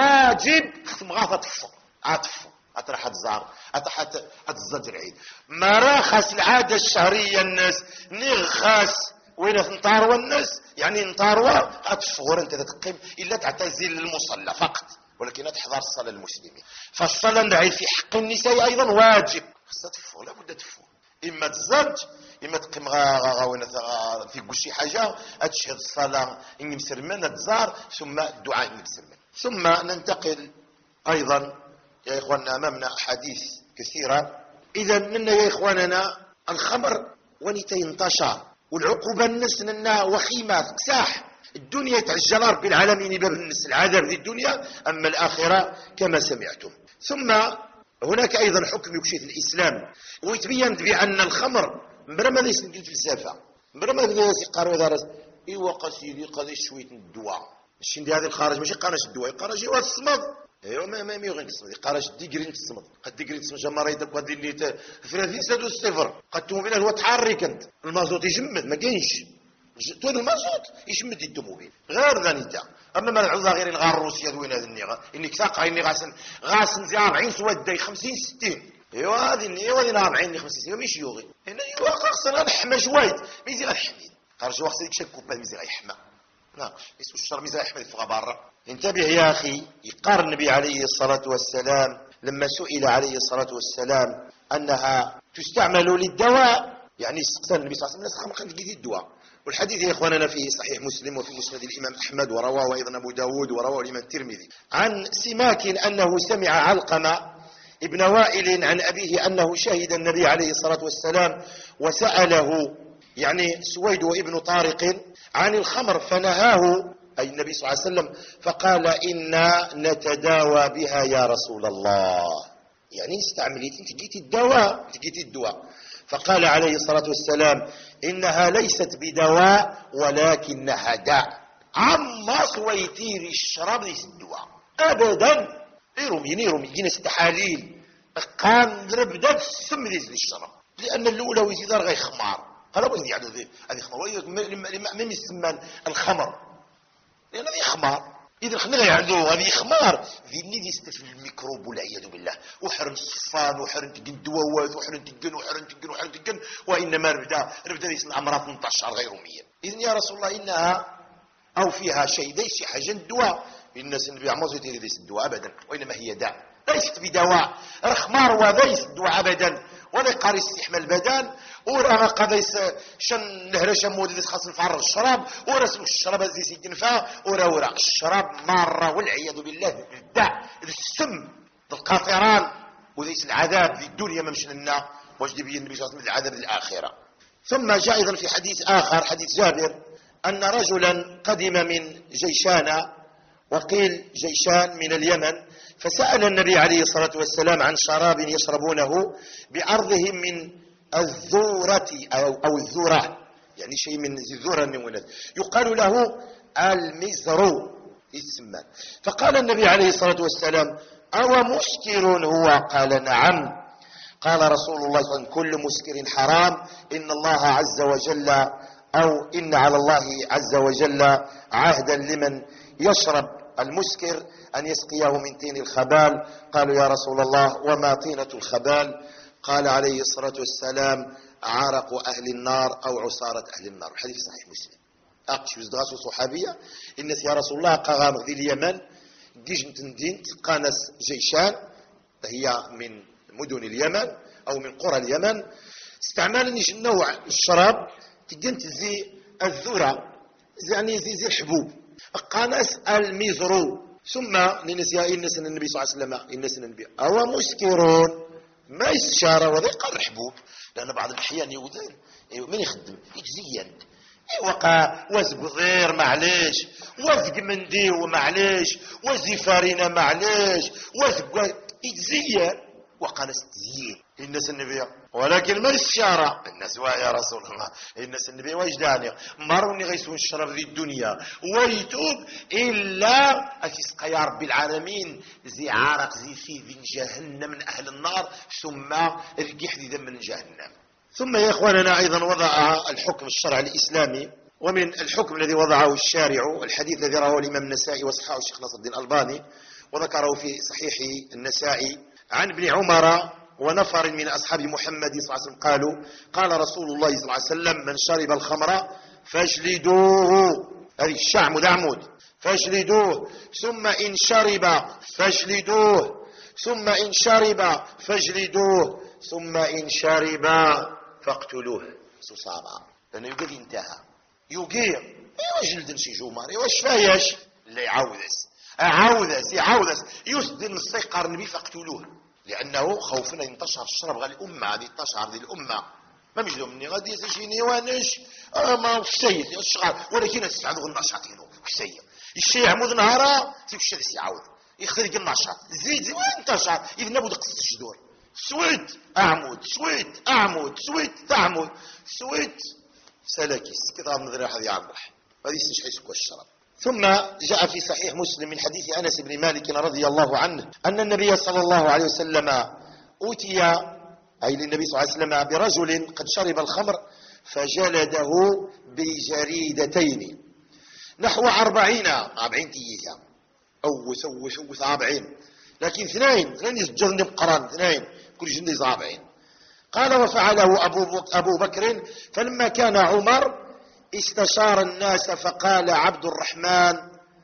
واجب ختم غاثة تفو عطفو أتراح تزار أتراح تزاد العيد ما راخص العادة الشهرية الناس نغخاس وين نطاروا الناس يعني نطاروا أتفور أنت تقيم إلا تعتزل المصلى فقط ولكن تحضر الصلاة المسلمين. فالصلاة العيد في حق النساء أيضا واجب خاصة تفو لا بد تفو إما تزاد إما تقيم غا وين في كل شي حاجة تشهد الصلاة إني مسلمان تزار ثم الدعاء إني مسلمان. ثم ننتقل أيضا يا إخواننا أمامنا أحاديث كثيرة. إذا منا يا إخواننا الخمر ونيتي انتشر والعقوبة الناس لنا وخيمة كساح الدنيا تعجل رب العالمين باب الناس العذاب في الدنيا أما الآخرة كما سمعتم. ثم هناك أيضا حكم يكشف الإسلام ويتبين بأن الخمر مبرا ما ليس نقول فلسفة مبرا ما ليس يقاروا دارس إيوا قصيدي قضي شوية الدواء الشين دي هذه الخارج ماشي قارش الدواء قارش هو الصمد ايوا ما ما يغني تصمد قراش ديغري تصمد قد ديغري تصمد جمره يدك قد اللي ثلاثين سادو الصفر قد توموبيل هو تحرك انت المازوت يجمد ما كاينش تون المازوت يجمد التوموبيل غير ذانيتا. اما ما العوضه غير الغار الروسيه دوين هذا النيغا انك ساقع اني غاسن غاسن زي أربعين سواد خمسين ستين. ايوا هذه ايوا هذه أربعين خمسين ستين ماشي يوغي هنا ايوا خاصنا نحمى شويه ميزي غنحمي خرج وقت ديك شكو با ميزي غيحمى ناقش يسو الشر ميزي غيحمى يفغى برا. انتبه يا اخي. يقار النبي عليه الصلاه والسلام لما سئل عليه الصلاه والسلام انها تستعمل للدواء يعني استقسم النبي صلى الله عليه وسلم خمخ جديد الدواء. والحديث يا اخواننا في صحيح مسلم وفي مسند الامام احمد ورواه ايضا ابو داود ورواه الامام الترمذي عن سماك انه سمع علقمه ابن وائل عن ابيه انه شهد النبي عليه الصلاه والسلام وساله يعني سويد وابن طارق عن الخمر فنهاه اي النبي صلى الله عليه وسلم فقال انا نتداوى بها يا رسول الله يعني استعمليتي انت جيتي الدواء جيتي الدواء. فقال عليه الصلاة والسلام إنها ليست بدواء ولكنها داء. عما سويتيري الشراب ليس الدواء أبدا. يرومي يرومي يجينا ست تحاليل قام ربدا السم ليس الشراب لأن الأولى ويزيدار غير خمار قالوا بغيت يعني هذه خمار من يسمى الخمر لأن هذه خمار إذا خلينا يعدو هذه خمار ذي اللي يستفل الميكروب والعياذ بالله وحرن الصفان وحرن تقن دووات وحرن تقن وحرن تقن وحرن تقن وإنما ربدا ربدا يصنع أمراض تنتشر غير رومية. إذن يا رسول الله إنها أو فيها شيء ليس حاجة الدواء الناس اللي بيعملوا زي ليس الدواء أبدا وإنما هي داء ليست بدواء. الخمار وليس الدواء أبدا ولا يقاري استحمى البدن وراه قضيس شن نهرش مود خاص نفرغ الشراب ورسم الشراب زي سيدنا فا ورا ورا الشراب مره والعياذ بالله الداء السم القاطران وليس العذاب في الدنيا ما مش لنا واش دي النبي صلى الله عليه وسلم العذاب الاخره. ثم جاء ايضا في حديث اخر حديث جابر ان رجلا قدم من جيشان وقيل جيشان من اليمن فسأل النبي عليه الصلاة والسلام عن شراب يشربونه بعرضهم من الذورة أو, أو الذرة يعني شيء من الذرة يقال له المزر اسما. فقال النبي عليه الصلاة والسلام أو مسكر هو؟ قال نعم. قال رسول الله صلى الله عليه وسلم كل مسكر حرام إن الله عز وجل أو إن على الله عز وجل عهدا لمن يشرب المسكر أن يسقيه من طين الخبال. قالوا يا رسول الله وما طينة الخبال؟ قال عليه الصلاة والسلام عرق أهل النار أو عصارة أهل النار. حديث صحيح مسلم. أقش وزدغاسو صحابية إنس يا رسول الله قغام ذي اليمن جيش تندين قانس جيشان هي من مدن اليمن أو من قرى اليمن استعمال نوع الشراب تجنت زي الذرة يعني زي زي الحبوب قانس الميزرو. ثم ننسى إنس النبي صلى الله عليه وسلم إنس النبي أو مسكرون ما يستشار وذي قال حبوب لأن بعض الأحيان يوذن من يخدم يجزين وقع وزق غير معليش وزق منديو معليش وزي فارينة معليش وزق يجزين وقال استزيين الناس النبي ولكن ما الشارع الناس يا رسول الله الناس النبي وجداني مروني غيسون الشرب ذي الدنيا ويتوب إلا أكسقى يا رب العالمين زي عرق زي في ذي جهنم من أهل النار ثم القح ذي من جهنم. ثم يا إخواننا أيضا وضع الحكم الشرع الإسلامي ومن الحكم الذي وضعه الشارع الحديث الذي رواه الإمام النسائي وصححه الشيخ ناصر الدين الألباني وذكره في صحيح النسائي عن ابن عمر ونفر من أصحاب محمد صلى الله عليه وسلم قالوا قال رسول الله صلى الله عليه وسلم من شرب الخمر فاجلدوه هذه الشعمد عمود فاجلدوه ثم إن شرب فاجلدوه ثم إن شرب فاجلدوه ثم إن شرب فاقتلوه صصابا لأنه يقول انتهى يقير ايوا جلد شي جمار ايوا شفاياش اللي يعاودس عاودس يعاودس يسدن السيقر النبي فاقتلوه لأنه خوفنا ينتشر الشرب غير الأمة هذه تنتشر هذه الأمة ما مجدوا مني غادي يسجيني وانش ما وشيت الشغال ولكن تستعدوا النشاط هنا وشيء الشيء عمود نهارا تيمشي هذا يعاود يخرج النشاط زيد زيد وانتشر إذا نبود قص الجدور سويت أعمود سويت أعمود سويت أعمود سويت سلكيس كذا من ذريح هذه عمرح هذه يستشحي سكوى الشرب ثم جاء في صحيح مسلم من حديث أنس بن مالك رضي الله عنه أن النبي صلى الله عليه وسلم أوتي، أي للنبي صلى الله عليه وسلم، برجل قد شرب الخمر فجلده بجريدتين نحو أربعين أربعين تيجا أو سو شو أربعين، لكن اثنين اثنين يسجلن بقران اثنين كل جندي أربعين. قال وفعله أبو, بك أبو بكر، فلما كان عمر استشار الناس فقال عبد الرحمن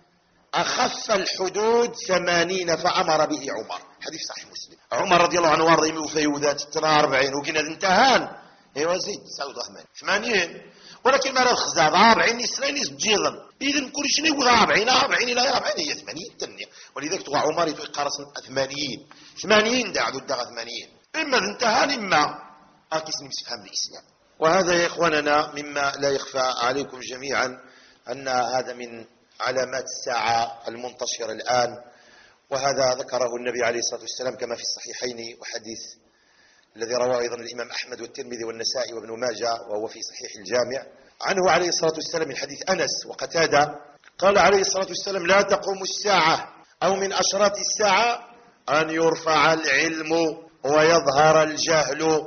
أخف الحدود ثمانين فأمر به عمر. حديث صحيح مسلم. عمر رضي الله عنه وارضي وفيوذات ترى أربعين وكنا انتهان ايوا زيد تسعود ثمانين، ولكن ما الخزاب أربعين اثنين يسجلن، إذن كل شيء يقول أربعين أربعين لا أربعين هي ثمانين تنية، ولذلك تقع عمر يقارس ثمانين ثمانين داعدوا الدغة ثمانين، إما انتهان إما أكيس نمسفهم الإسلام. وهذا يا إخواننا مما لا يخفى عليكم جميعا أن هذا من علامات الساعة المنتشرة الآن، وهذا ذكره النبي عليه الصلاة والسلام كما في الصحيحين، وحديث الذي رواه أيضا الإمام أحمد والترمذي والنسائي وابن ماجه وهو في صحيح الجامع عنه عليه الصلاة والسلام من حديث أنس وقتادة قال عليه الصلاة والسلام لا تقوم الساعة أو من أشراط الساعة أن يرفع العلم ويظهر الجهل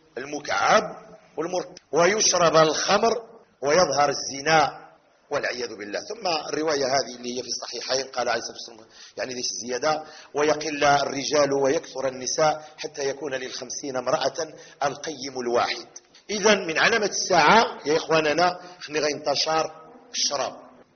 المكعب والمرتب ويشرب الخمر ويظهر الزنا والعياذ بالله. ثم الرواية هذه اللي هي في الصحيحين قال عليه الصلاة والسلام يعني ليس زيادة ويقل الرجال ويكثر النساء حتى يكون للخمسين امرأة القيم الواحد. إذا من علامة الساعة يا إخواننا خلي غينتشر الشراب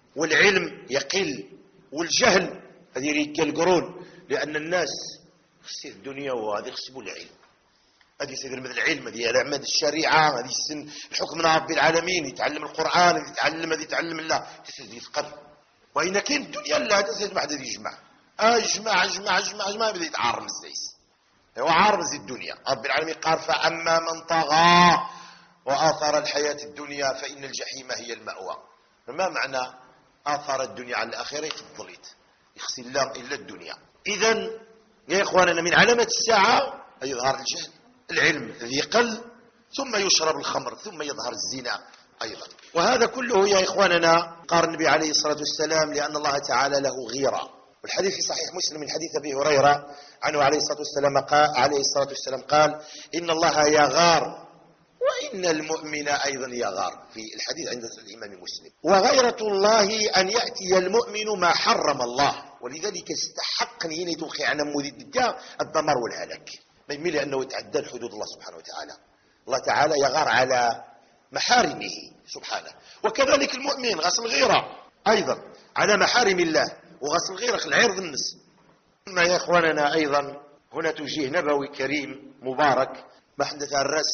والعلم يقل والجهل هذه يقلقرون، لأن الناس خسي الدنيا وهذه خسبوا العلم، هذه سيدنا مثل العلم، هذه علامات الشريعة، هذه السن الحكم من رب العالمين، يتعلم القرآن، يتعلم هذه يتعلم الله تسد يتقرب. وإن كان الدنيا لا تسد ما حد يجمع اجمع اجمع اجمع اجمع بدا يتعارم الزيس هو عارم زي الدنيا. رب العالمين قال فأما من طغى وآثر الحياة الدنيا فإن الجحيم هي المأوى. ما معنى آثار الدنيا على الآخرة؟ يفضلت يخسي الله إلا الدنيا. إذن يا إخواننا من علامة الساعة يظهر الجهل، العلم الذي يقل، ثم يشرب الخمر، ثم يظهر الزنا أيضا. وهذا كله يا إخواننا قال النبي عليه الصلاة والسلام لأن الله تعالى له غيرة. والحديث في صحيح مسلم من حديث أبي هريرة عنه عليه الصلاة والسلام قال, عليه الصلاة والسلام قال إن الله يغار وإن المؤمن أيضا يغار، في الحديث عند الإمام مسلم. وغيرة الله أن يأتي المؤمن ما حرم الله، ولذلك استحق هنا توقي عن مذ الدمار والهلاك، ما يميل لأنه يتعدى حدود الله سبحانه وتعالى. الله تعالى يغار على محارمه سبحانه، وكذلك المؤمن غسل الغيرة أيضا على محارم الله وغسل الغيرة العرض النس. ثم يا إخواننا أيضا هنا توجيه نبوي كريم مبارك ما حدث الرأس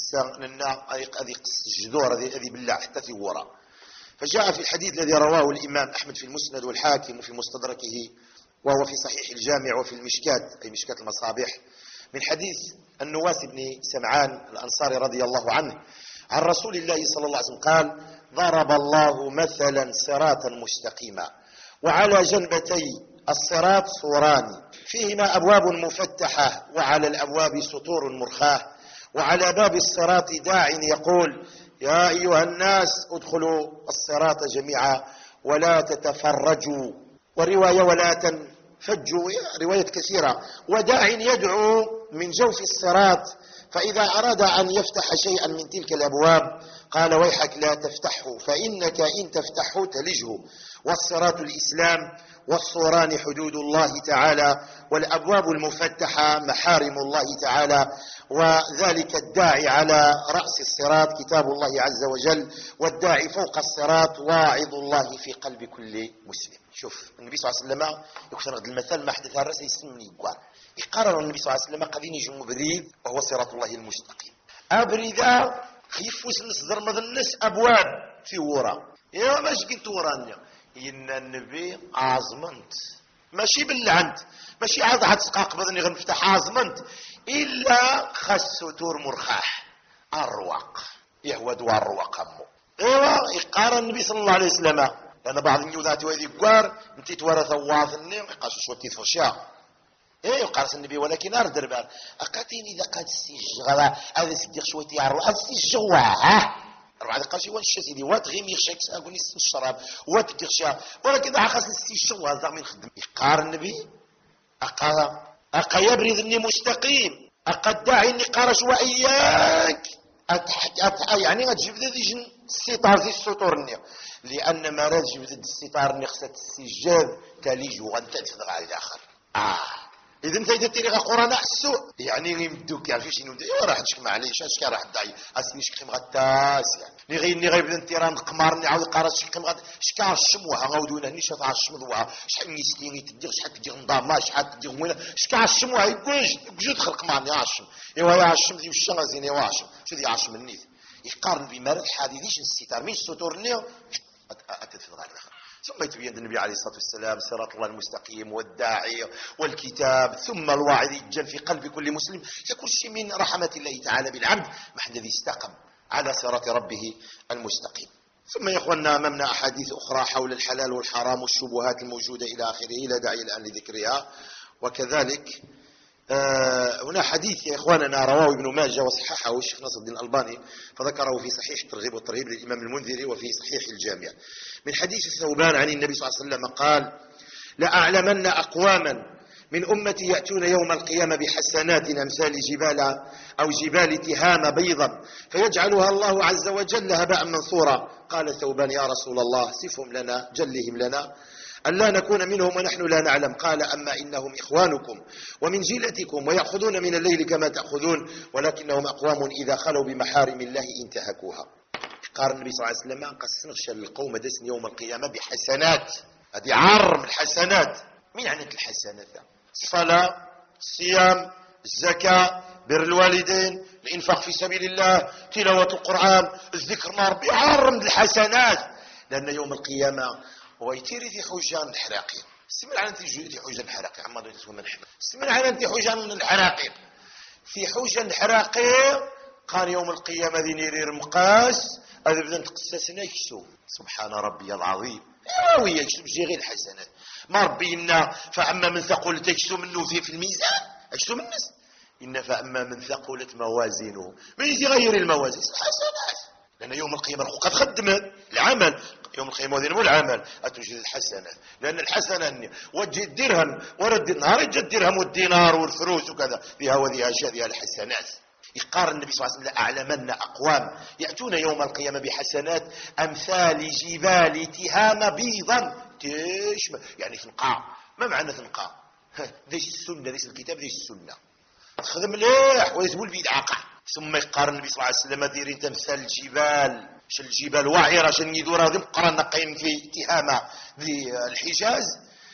خصنا هذه قصة الجذور هذه بالله حتى في وراء. فجاء في الحديث الذي رواه الإمام أحمد في المسند والحاكم وفي مستدركه وهو في صحيح الجامع وفي المشكات أي مشكات المصابيح من حديث النواس بن سمعان الأنصاري رضي الله عنه عن رسول الله صلى الله عليه وسلم قال ضرب الله مثلا صراطا مستقيما وعلى جنبتي الصراط سوران فيهما أبواب مفتحة وعلى الأبواب سطور مرخاة وعلى باب الصراط داع يقول يا أيها الناس ادخلوا الصراط جميعا ولا تتفرجوا، ورواية ولا تنفجوا، رواية كثيرة، وداع يدعو من جوف الصراط فإذا أراد أن يفتح شيئا من تلك الأبواب قال ويحك لا تفتحه فإنك إن تفتحه تلجه، والصراط الإسلام والصوران حدود الله تعالى والأبواب المفتحة محارم الله تعالى، وذلك الداعي على رأس الصراط كتاب الله عز وجل، والداعي فوق الصراط واعظ الله في قلب كل مسلم. شوف النبي صلى الله عليه وسلم يكثر المثال ما حدث الرأس يسمني يقال يقرر النبي صلى الله عليه وسلم قدين يجم بريد وهو صراط الله المستقيم. أبريدا خيفوس نصدر مذنس أبواب في ورا يا ماش كنت ورانيا إن النبي عظمنت ماشي باللعنت ماشي عاد حتسقاق بذني غنفتح عظمنت إلا خس ستور مرخاح الرواق يهود والرواق أمو إيوا يقارن النبي صلى الله عليه وسلم لأن بعض النيوذات وهذه قوار انتي تورث واثني يقاسوا شوتي فشا ايه قارس النبي ولكن ارد دربان اقاتين اذا قاد السجغه هذا صديق شويتي يعرف السجغه ها أربع دقائق وان الشتيدي وات غير يخشى أقول نسن الشراب وات تخشى ولكن ضحى خاص نسي الشغل هذا من خدم يقار النبي أقا أقا يبرد إني مستقيم أقا الداعي إني قارش وإياك أتحك أتح يعني غتجيب ذا ديجن الستار زي السطور لأن ما راه تجيب ذا الستار ني خصها السجاد تاليج وغنتنفذ على الآخر آه إذا أنت إذا تيري قرآن السوء يعني يمدوك يعني فيش ينود إيوا راح تشك معليش اش كان راح تدعي اسني شكيم غتاس يعني ني غير ني غير بدا تيران قمار ني عاود قرا شكيم غد شكا الشموها غاودونا هني شاف الشموها شحال نيسكيني تدير شحال تدير نضامه شحال تدير وين شكا الشموها يكوج جو دخل قمار ني عاشم إيوا يا عاشم ديال الشغازين إيوا عاشم شو دي عاشم النيت يقارن بمرض الحديديش الستار مش ستور نيو اتفضل على الاخر ثم يتبين النبي عليه الصلاة والسلام صراط الله المستقيم والداعي والكتاب ثم الواعظ يتجل في قلب كل مسلم يكون شيء من رحمة الله تعالى بالعبد محد الذي استقم على صراط ربه المستقيم. ثم يا اخواننا امامنا احاديث اخرى حول الحلال والحرام والشبهات الموجودة الى اخره لا داعي الان لذكرها. وكذلك آه هنا حديث يا اخواننا رواه ابن ماجه وصححه الشيخ ناصر الدين الألباني فذكره في صحيح الترغيب والترهيب للامام المنذري وفي صحيح الجامع من حديث ثوبان عن النبي صلى الله عليه وسلم قال لأعلمن أقواما من أمتي يأتون يوم القيامة بحسنات أمثال جبال أو جبال تهام بيضا فيجعلها الله عز وجل هباء منثورا. قال ثوبان يا رسول الله صفهم لنا جلهم لنا ألا نكون منهم ونحن لا نعلم. قال أما إنهم إخوانكم ومن جيلتكم ويأخذون من الليل كما تأخذون ولكنهم أقوام إذا خلوا بمحارم الله انتهكوها. قال النبي صلى الله عليه وسلم قسنغش القوم دسن يوم القيامة بحسنات هذه عر من الحسنات. من عنة الحسنات؟ الصلاة الصيام الزكاة بر الوالدين الإنفاق في سبيل الله تلاوة القرآن الذكر مع ربي عر من الحسنات. لأن يوم القيامة هو يتيري في حجان الحراقين استمر على انت في حجان الحراقين عما دويت من الحمى استمر على انت حجان الحراقين في حجان الحراقين قال يوم القيامة ذي نيرير مقاس هذا بدنا تقسسنا يكسو سبحان ربي العظيم ويا يكسو بجي غير الحسنات ما ربي إنا فأما من ثقلت يكسو منه في, في الميزان يكسو من الناس إن فأما من ثقلت موازينه من يغير الموازين الحسنات لأن يوم القيامة قد خدمت العمل يوم القيامة وذين مو العمل أتوجد الحسنة لأن الحسنة وجه الدرهم ورد النهار يجي الدرهم والدينار والفلوس وكذا فيها وذيها أشياء فيها الحسنات. يقارن النبي صلى الله عليه وسلم أعلمن أقوام يأتون يوم القيامة بحسنات أمثال جبال تهام بيضا تيش يعني ثنقاء. ما معنى ثنقاء؟ ذيش السنة ذيش الكتاب ذيش السنة خدم مليح ويزبول بيد عقع. ثم يقارن النبي صلى الله عليه وسلم ديرين تمثال الجبال شل الجبال وعيرة شل يدورها ذي قرن قيم في تهامة ذي الحجاز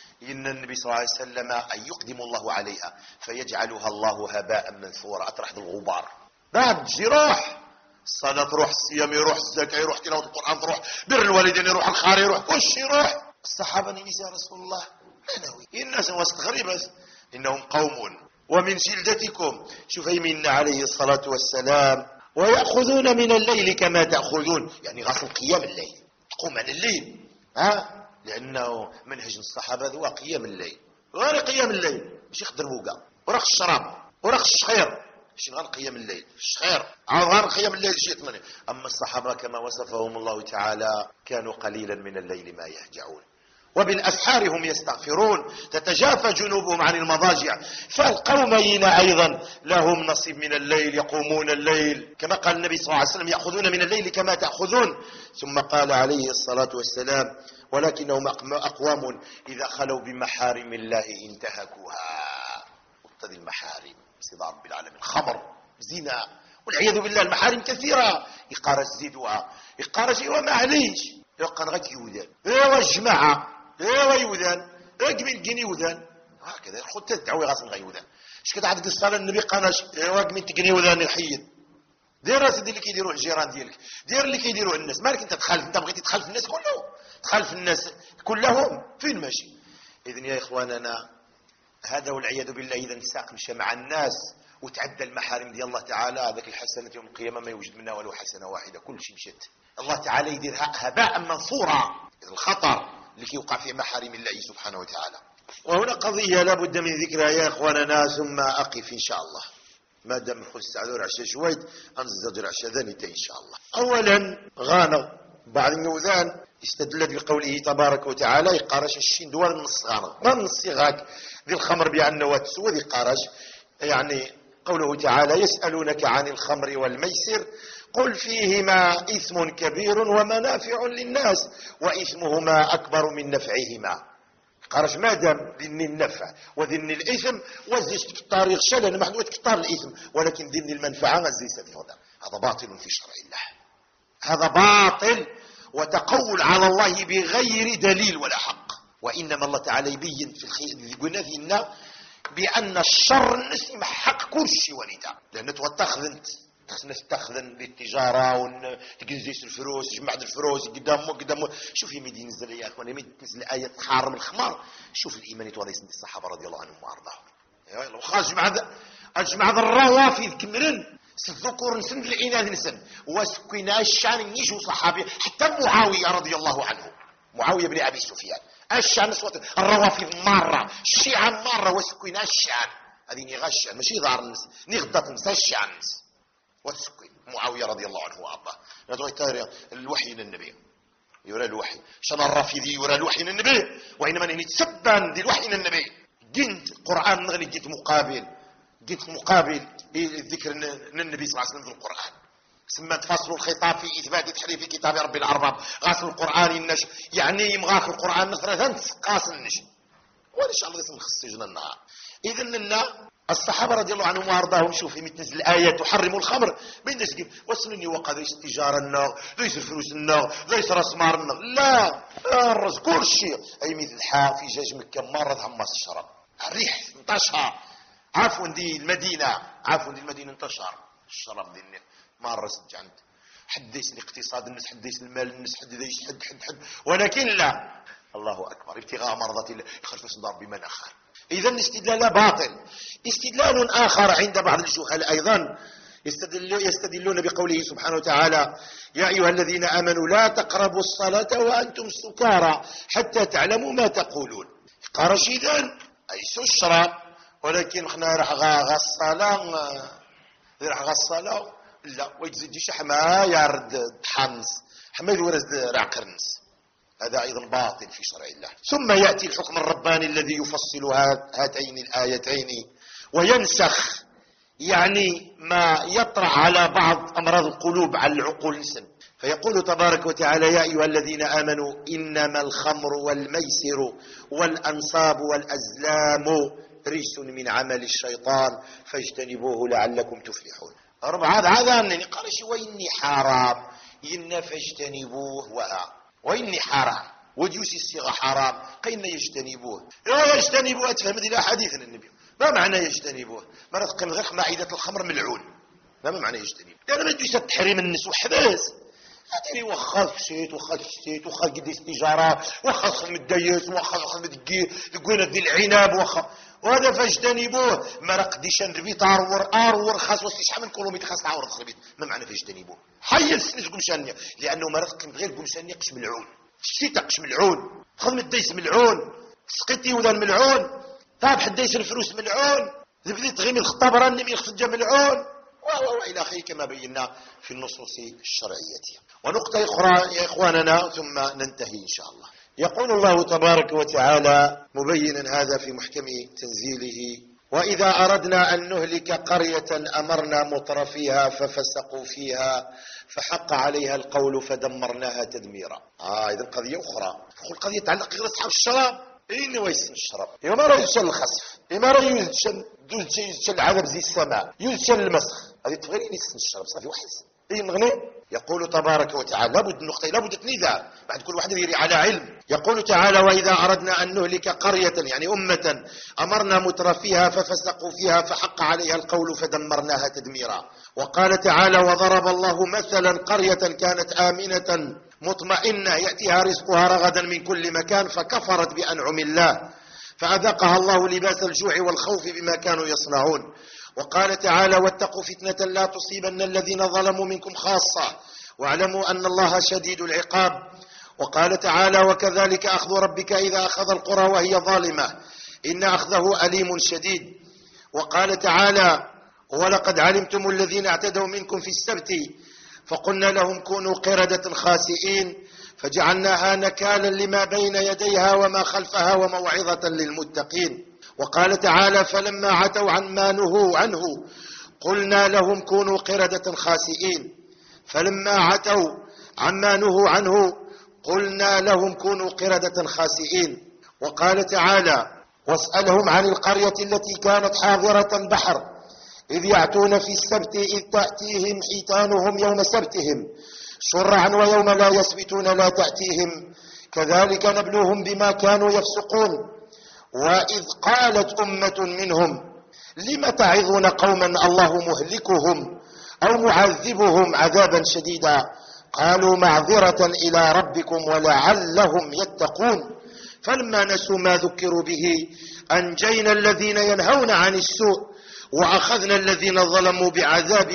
إن النبي صلى الله عليه وسلم أن يقدم الله عليها فيجعلها الله هباء منثورا أطرح بالغبار بعد جراح الصلاة تروح الصيام يروح الزكاة يروح تلاوة القرآن تروح بر الوالدين يروح الخار يروح كل شيء يروح. الصحابة نساء رسول الله لا نوي الناس واستغرب إنهم قوم ومن جلدتكم شوف يمين عليه الصلاة والسلام ويأخذون من الليل كما تأخذون يعني غسل قيام الليل تقوم عن الليل ها لأنه منهج الصحابة ذو قيام الليل غير قيام الليل مش يخدر بوقا ورق الشراب ورق الشخير مش غير قيام الليل الشخير غير قيام الليل شيء ثمانية. أما الصحابة كما وصفهم الله تعالى كانوا قليلا من الليل ما يهجعون وبالأسحار هم يستغفرون تتجافى جنوبهم عن المضاجع. فالقومين أيضا لهم نصيب من الليل يقومون الليل كما قال النبي صلى الله عليه وسلم يأخذون من الليل كما تأخذون. ثم قال عليه الصلاة والسلام ولكنهم أقوام إذا خلوا بمحارم الله انتهكوها. وقتضي المحارم صدى رب العالمين خمر زنا والعياذ بالله المحارم كثيرة يقارج زيدوها يقارج وما عليش يقان غير يوذان ايوا الجماعة ايوا يوذان اقمن جيني يوذان هكذا خذ تدعوي غاسم غير يوذان اش كتعرف الصلاة النبي قالش ايوا اقمن تقني يوذان الحيد دير راسي اللي كيديروه الجيران ديالك دير اللي كيديروه الناس مالك انت تخالف انت بغيتي تخالف الناس كلهم تخالف الناس كلهم فين ماشي. اذن يا اخواننا هذا والعياذ بالله اذا انساق مشى مع الناس وتعدى المحارم ديال الله تعالى هذاك الحسنة يوم القيامة ما يوجد منها ولو حسنة واحدة كل شيء مشت الله تعالى يديرها هباء منصورا. الخطر اللي كيوقع في محارم الله سبحانه وتعالى. وهنا قضية لا بد من ذكرها يا اخواننا ثم اقف ان شاء الله. ما دام نخل الساعة العشاء شويد أنزل العشاء ذانيتين إن شاء الله. أولا غانا بعد النوذان استدل بقوله تبارك وتعالى يقارش الشين دوار النص غانا ما النص غاك ذي الخمر بأن واتسو ذي قارش يعني قوله تعالى يسألونك عن الخمر والميسر قل فيهما إثم كبير ومنافع للناس وإثمهما أكبر من نفعهما. قارش ما دام ذن النفع وذن الإثم وزيست الطريق شلن محدود كتار الإثم ولكن ذن المنفعة زيست هذا باطل في شرع الله. هذا باطل وتقول على الله بغير دليل ولا حق. وإنما الله تعالى يبين في الخير قلنا فينا بأن الشر الناس يمحق كل شيء وليدا لأن توتخذن نستخذن للتجارة وتجنزيس الفلوس تجمع الفلوس قدامه قدامه. شوف يمدي ينزل يا اخوان يمدي تنزل آية تحارم الخمار. شوف الإيمان يتوضي سند الصحابة رضي الله عنهم وأرضاهم. يلا وخرج مع ذا أجمع ذا الروافد كملن الذكور نسند الإناث نسند وسكنا الشان يجوا صحابي حتى معاوية رضي الله عنه معاوية بن أبي سفيان الشان صوت الروافد مرة الشيعة مرة وسكنا الشان هذه نغشان ماشي ظهر الناس نغضت نسا الشان وسكن معاوية رضي الله عنه وأرضاه. نتوى الوحي للنبي يرى الوحي شان الرافضي يرى الوحي للنبي وإنما نتسبن دي الوحي للنبي جنت قرآن نغني جنت مقابل جنت مقابل الذكر للنبي صلى الله عليه وسلم في القرآن سمى فصل الخطاب في إثبات تحريف كتاب رب الأرباب غاسل القرآن النش يعني يمغاك القرآن مثلا قاس النش وإن شاء الله اسم خصيجنا النهار. إذن لنا الصحابة رضي الله عنهم وأرضاهم شوفي متنزل الآية تحرم الخمر بين ناس كيف وصلني وقع ليس التجارة النار ليس الفلوس النار ليس راس مال النار لا الرز كل شيء أي مثل حا في جاج مكة مرة تحمص الشراب الريح انتشر عفوا دي المدينة عفوا دي المدينة انتشر الشراب دي مرة سجنت حديث الاقتصاد الناس حديث المال الناس حديث حد حد حد ولكن لا الله أكبر ابتغاء مرضات الله يخرج صدار بمن آخر. إذا الاستدلال باطل. استدلال آخر عند بعض الجهال أيضا يستدل يستدلون بقوله سبحانه وتعالى يا أيها الذين آمنوا لا تقربوا الصلاة وأنتم سكارى حتى تعلموا ما تقولون. قارش إذن أي الشراب ولكن احنا راح غا الصلاة راح غا الصلاة لا ويجزي شحما يارد تحمس حمد ورد راقرنس هذا أيضا باطل في شرع الله. ثم يأتي الحكم الرباني الذي يفصل هاتين الآيتين وينسخ يعني ما يطرأ على بعض أمراض القلوب على العقول نسم فيقول تبارك وتعالى يا أيها الذين آمنوا إنما الخمر والميسر والأنصاب والأزلام رجس من عمل الشيطان فاجتنبوه لعلكم تفلحون. أربعة هذا أنني قال شو وإني حرام إن فاجتنبوه وها وإني حرام وديوسي الصيغة حرام قيل يجتنبوه لا يجتنبوه تفهم ذي الأحاديث النبي ما معنى يجتنبوه ما رتقن غير معدة الخمر ملعون ما معنى يجتنبوه لأن ما تجيس تحريم الناس وحباس هاتيني وخاذ شيت وخاذ شيت وخاذ قديس تجارة وخاذ خدم الديس وخاذ خدم الدقي تقول ذي العناب وخاذ وهذا فاجتنبوه مرق ديشان ربيط ارور ارور خاص وسيش من كيلومتر خاص تعور الخربيط ما معنى فاجتنبوه حي السنس قمشانيه لانه مرق غير قمشانيه قش ملعون الشتاء قش ملعون خدم الديس ملعون سقيتي وذا الملعون طاب حديس الفلوس ملعون بديت تغيمي الخطاب راني من الخجه ملعون والى اخره كما بينا في النصوص الشرعيه. ونقطه اخرى يا اخواننا ثم ننتهي ان شاء الله. يقول الله تبارك وتعالى مبينا هذا في محكم تنزيله وإذا أردنا أن نهلك قرية أمرنا مترفيها ففسقوا فيها فحق عليها القول فدمرناها تدميرا. آه إذن قضية أخرى القضية تعلق غير أصحاب الشراب إني ويسن الشراب إما ما رأي يسن الخسف إما رأي يسن يسن العذاب زي السماء يسن المسخ هذه تغير يسن الشراب صافي وحس إيه مغني. يقول تبارك وتعالى لابد النقطة لابد تنيذا بعد كل واحد يري على علم. يقول تعالى وإذا أردنا أن نهلك قرية يعني أمة أمرنا مترفيها ففسقوا فيها فحق عليها القول فدمرناها تدميرا. وقال تعالى وضرب الله مثلا قرية كانت آمنة مطمئنة يأتيها رزقها رغدا من كل مكان فكفرت بأنعم الله فأذاقها الله لباس الجوع والخوف بما كانوا يصنعون. وقال تعالى واتقوا فتنة لا تصيبن الذين ظلموا منكم خاصة واعلموا أن الله شديد العقاب. وقال تعالى وكذلك أخذ ربك إذا أخذ القرى وهي ظالمة إن أخذه أليم شديد. وقال تعالى ولقد علمتم الذين اعتدوا منكم في السبت فقلنا لهم كونوا قردة خاسئين فجعلناها نكالا لما بين يديها وما خلفها وموعظة للمتقين. وقال تعالى فلما عتوا عما نهوا عنه قلنا لهم كونوا قردة خاسئين. فلما عتوا عما نهوا عنه قلنا لهم كونوا قردة خاسئين. وقال تعالى واسألهم عن القرية التي كانت حاضرة البحر إذ يأتون في السبت إذ تأتيهم حيتانهم يوم سبتهم شرعا ويوم لا يسبتون لا تأتيهم كذلك نبلوهم بما كانوا يفسقون. وإذ قالت أمة منهم لم تعظون قوما الله مهلكهم أو معذبهم عذابا شديدا قالوا معذرة إلى ربكم ولعلهم يتقون. فلما نسوا ما ذكروا به أنجينا الذين ينهون عن السوء وأخذنا الذين ظلموا بعذاب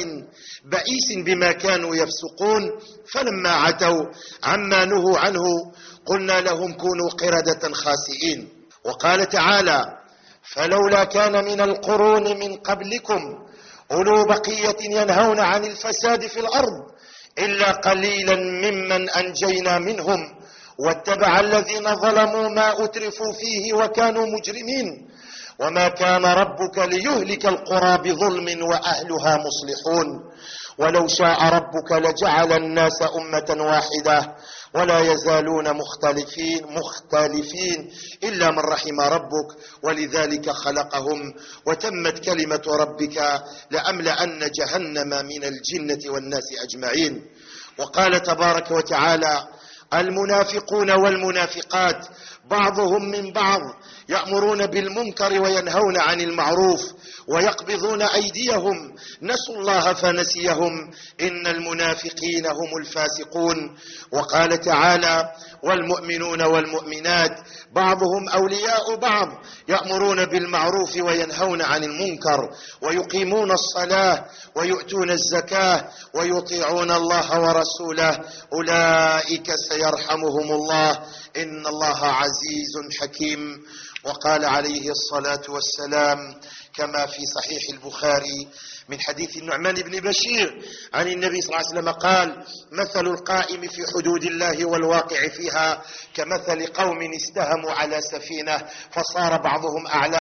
بئيس بما كانوا يفسقون. فلما عتوا عما نهوا عنه قلنا لهم كونوا قردة خاسئين. وقال تعالى فلولا كان من القرون من قبلكم أولو بقية ينهون عن الفساد في الأرض إلا قليلا ممن أنجينا منهم واتبع الذين ظلموا ما أترفوا فيه وكانوا مجرمين وما كان ربك ليهلك القرى بظلم وأهلها مصلحون ولو شاء ربك لجعل الناس أمة واحدة ولا يزالون مختلفين مختلفين إلا من رحم ربك ولذلك خلقهم وتمت كلمة ربك لأملأن جهنم من الجنة والناس أجمعين. وقال تبارك وتعالى المنافقون والمنافقات بعضهم من بعض يأمرون بالمنكر وينهون عن المعروف ويقبضون أيديهم نسوا الله فنسيهم إن المنافقين هم الفاسقون. وقال تعالى والمؤمنون والمؤمنات بعضهم أولياء بعض يأمرون بالمعروف وينهون عن المنكر ويقيمون الصلاة ويؤتون الزكاة ويطيعون الله ورسوله أولئك سيرحمهم الله إن الله عزيز حكيم. وقال عليه الصلاة والسلام كما في صحيح البخاري من حديث النعمان بن بشير عن النبي صلى الله عليه وسلم قال مثل القائم في حدود الله والواقع فيها كمثل قوم استهموا على سفينة فصار بعضهم أعلى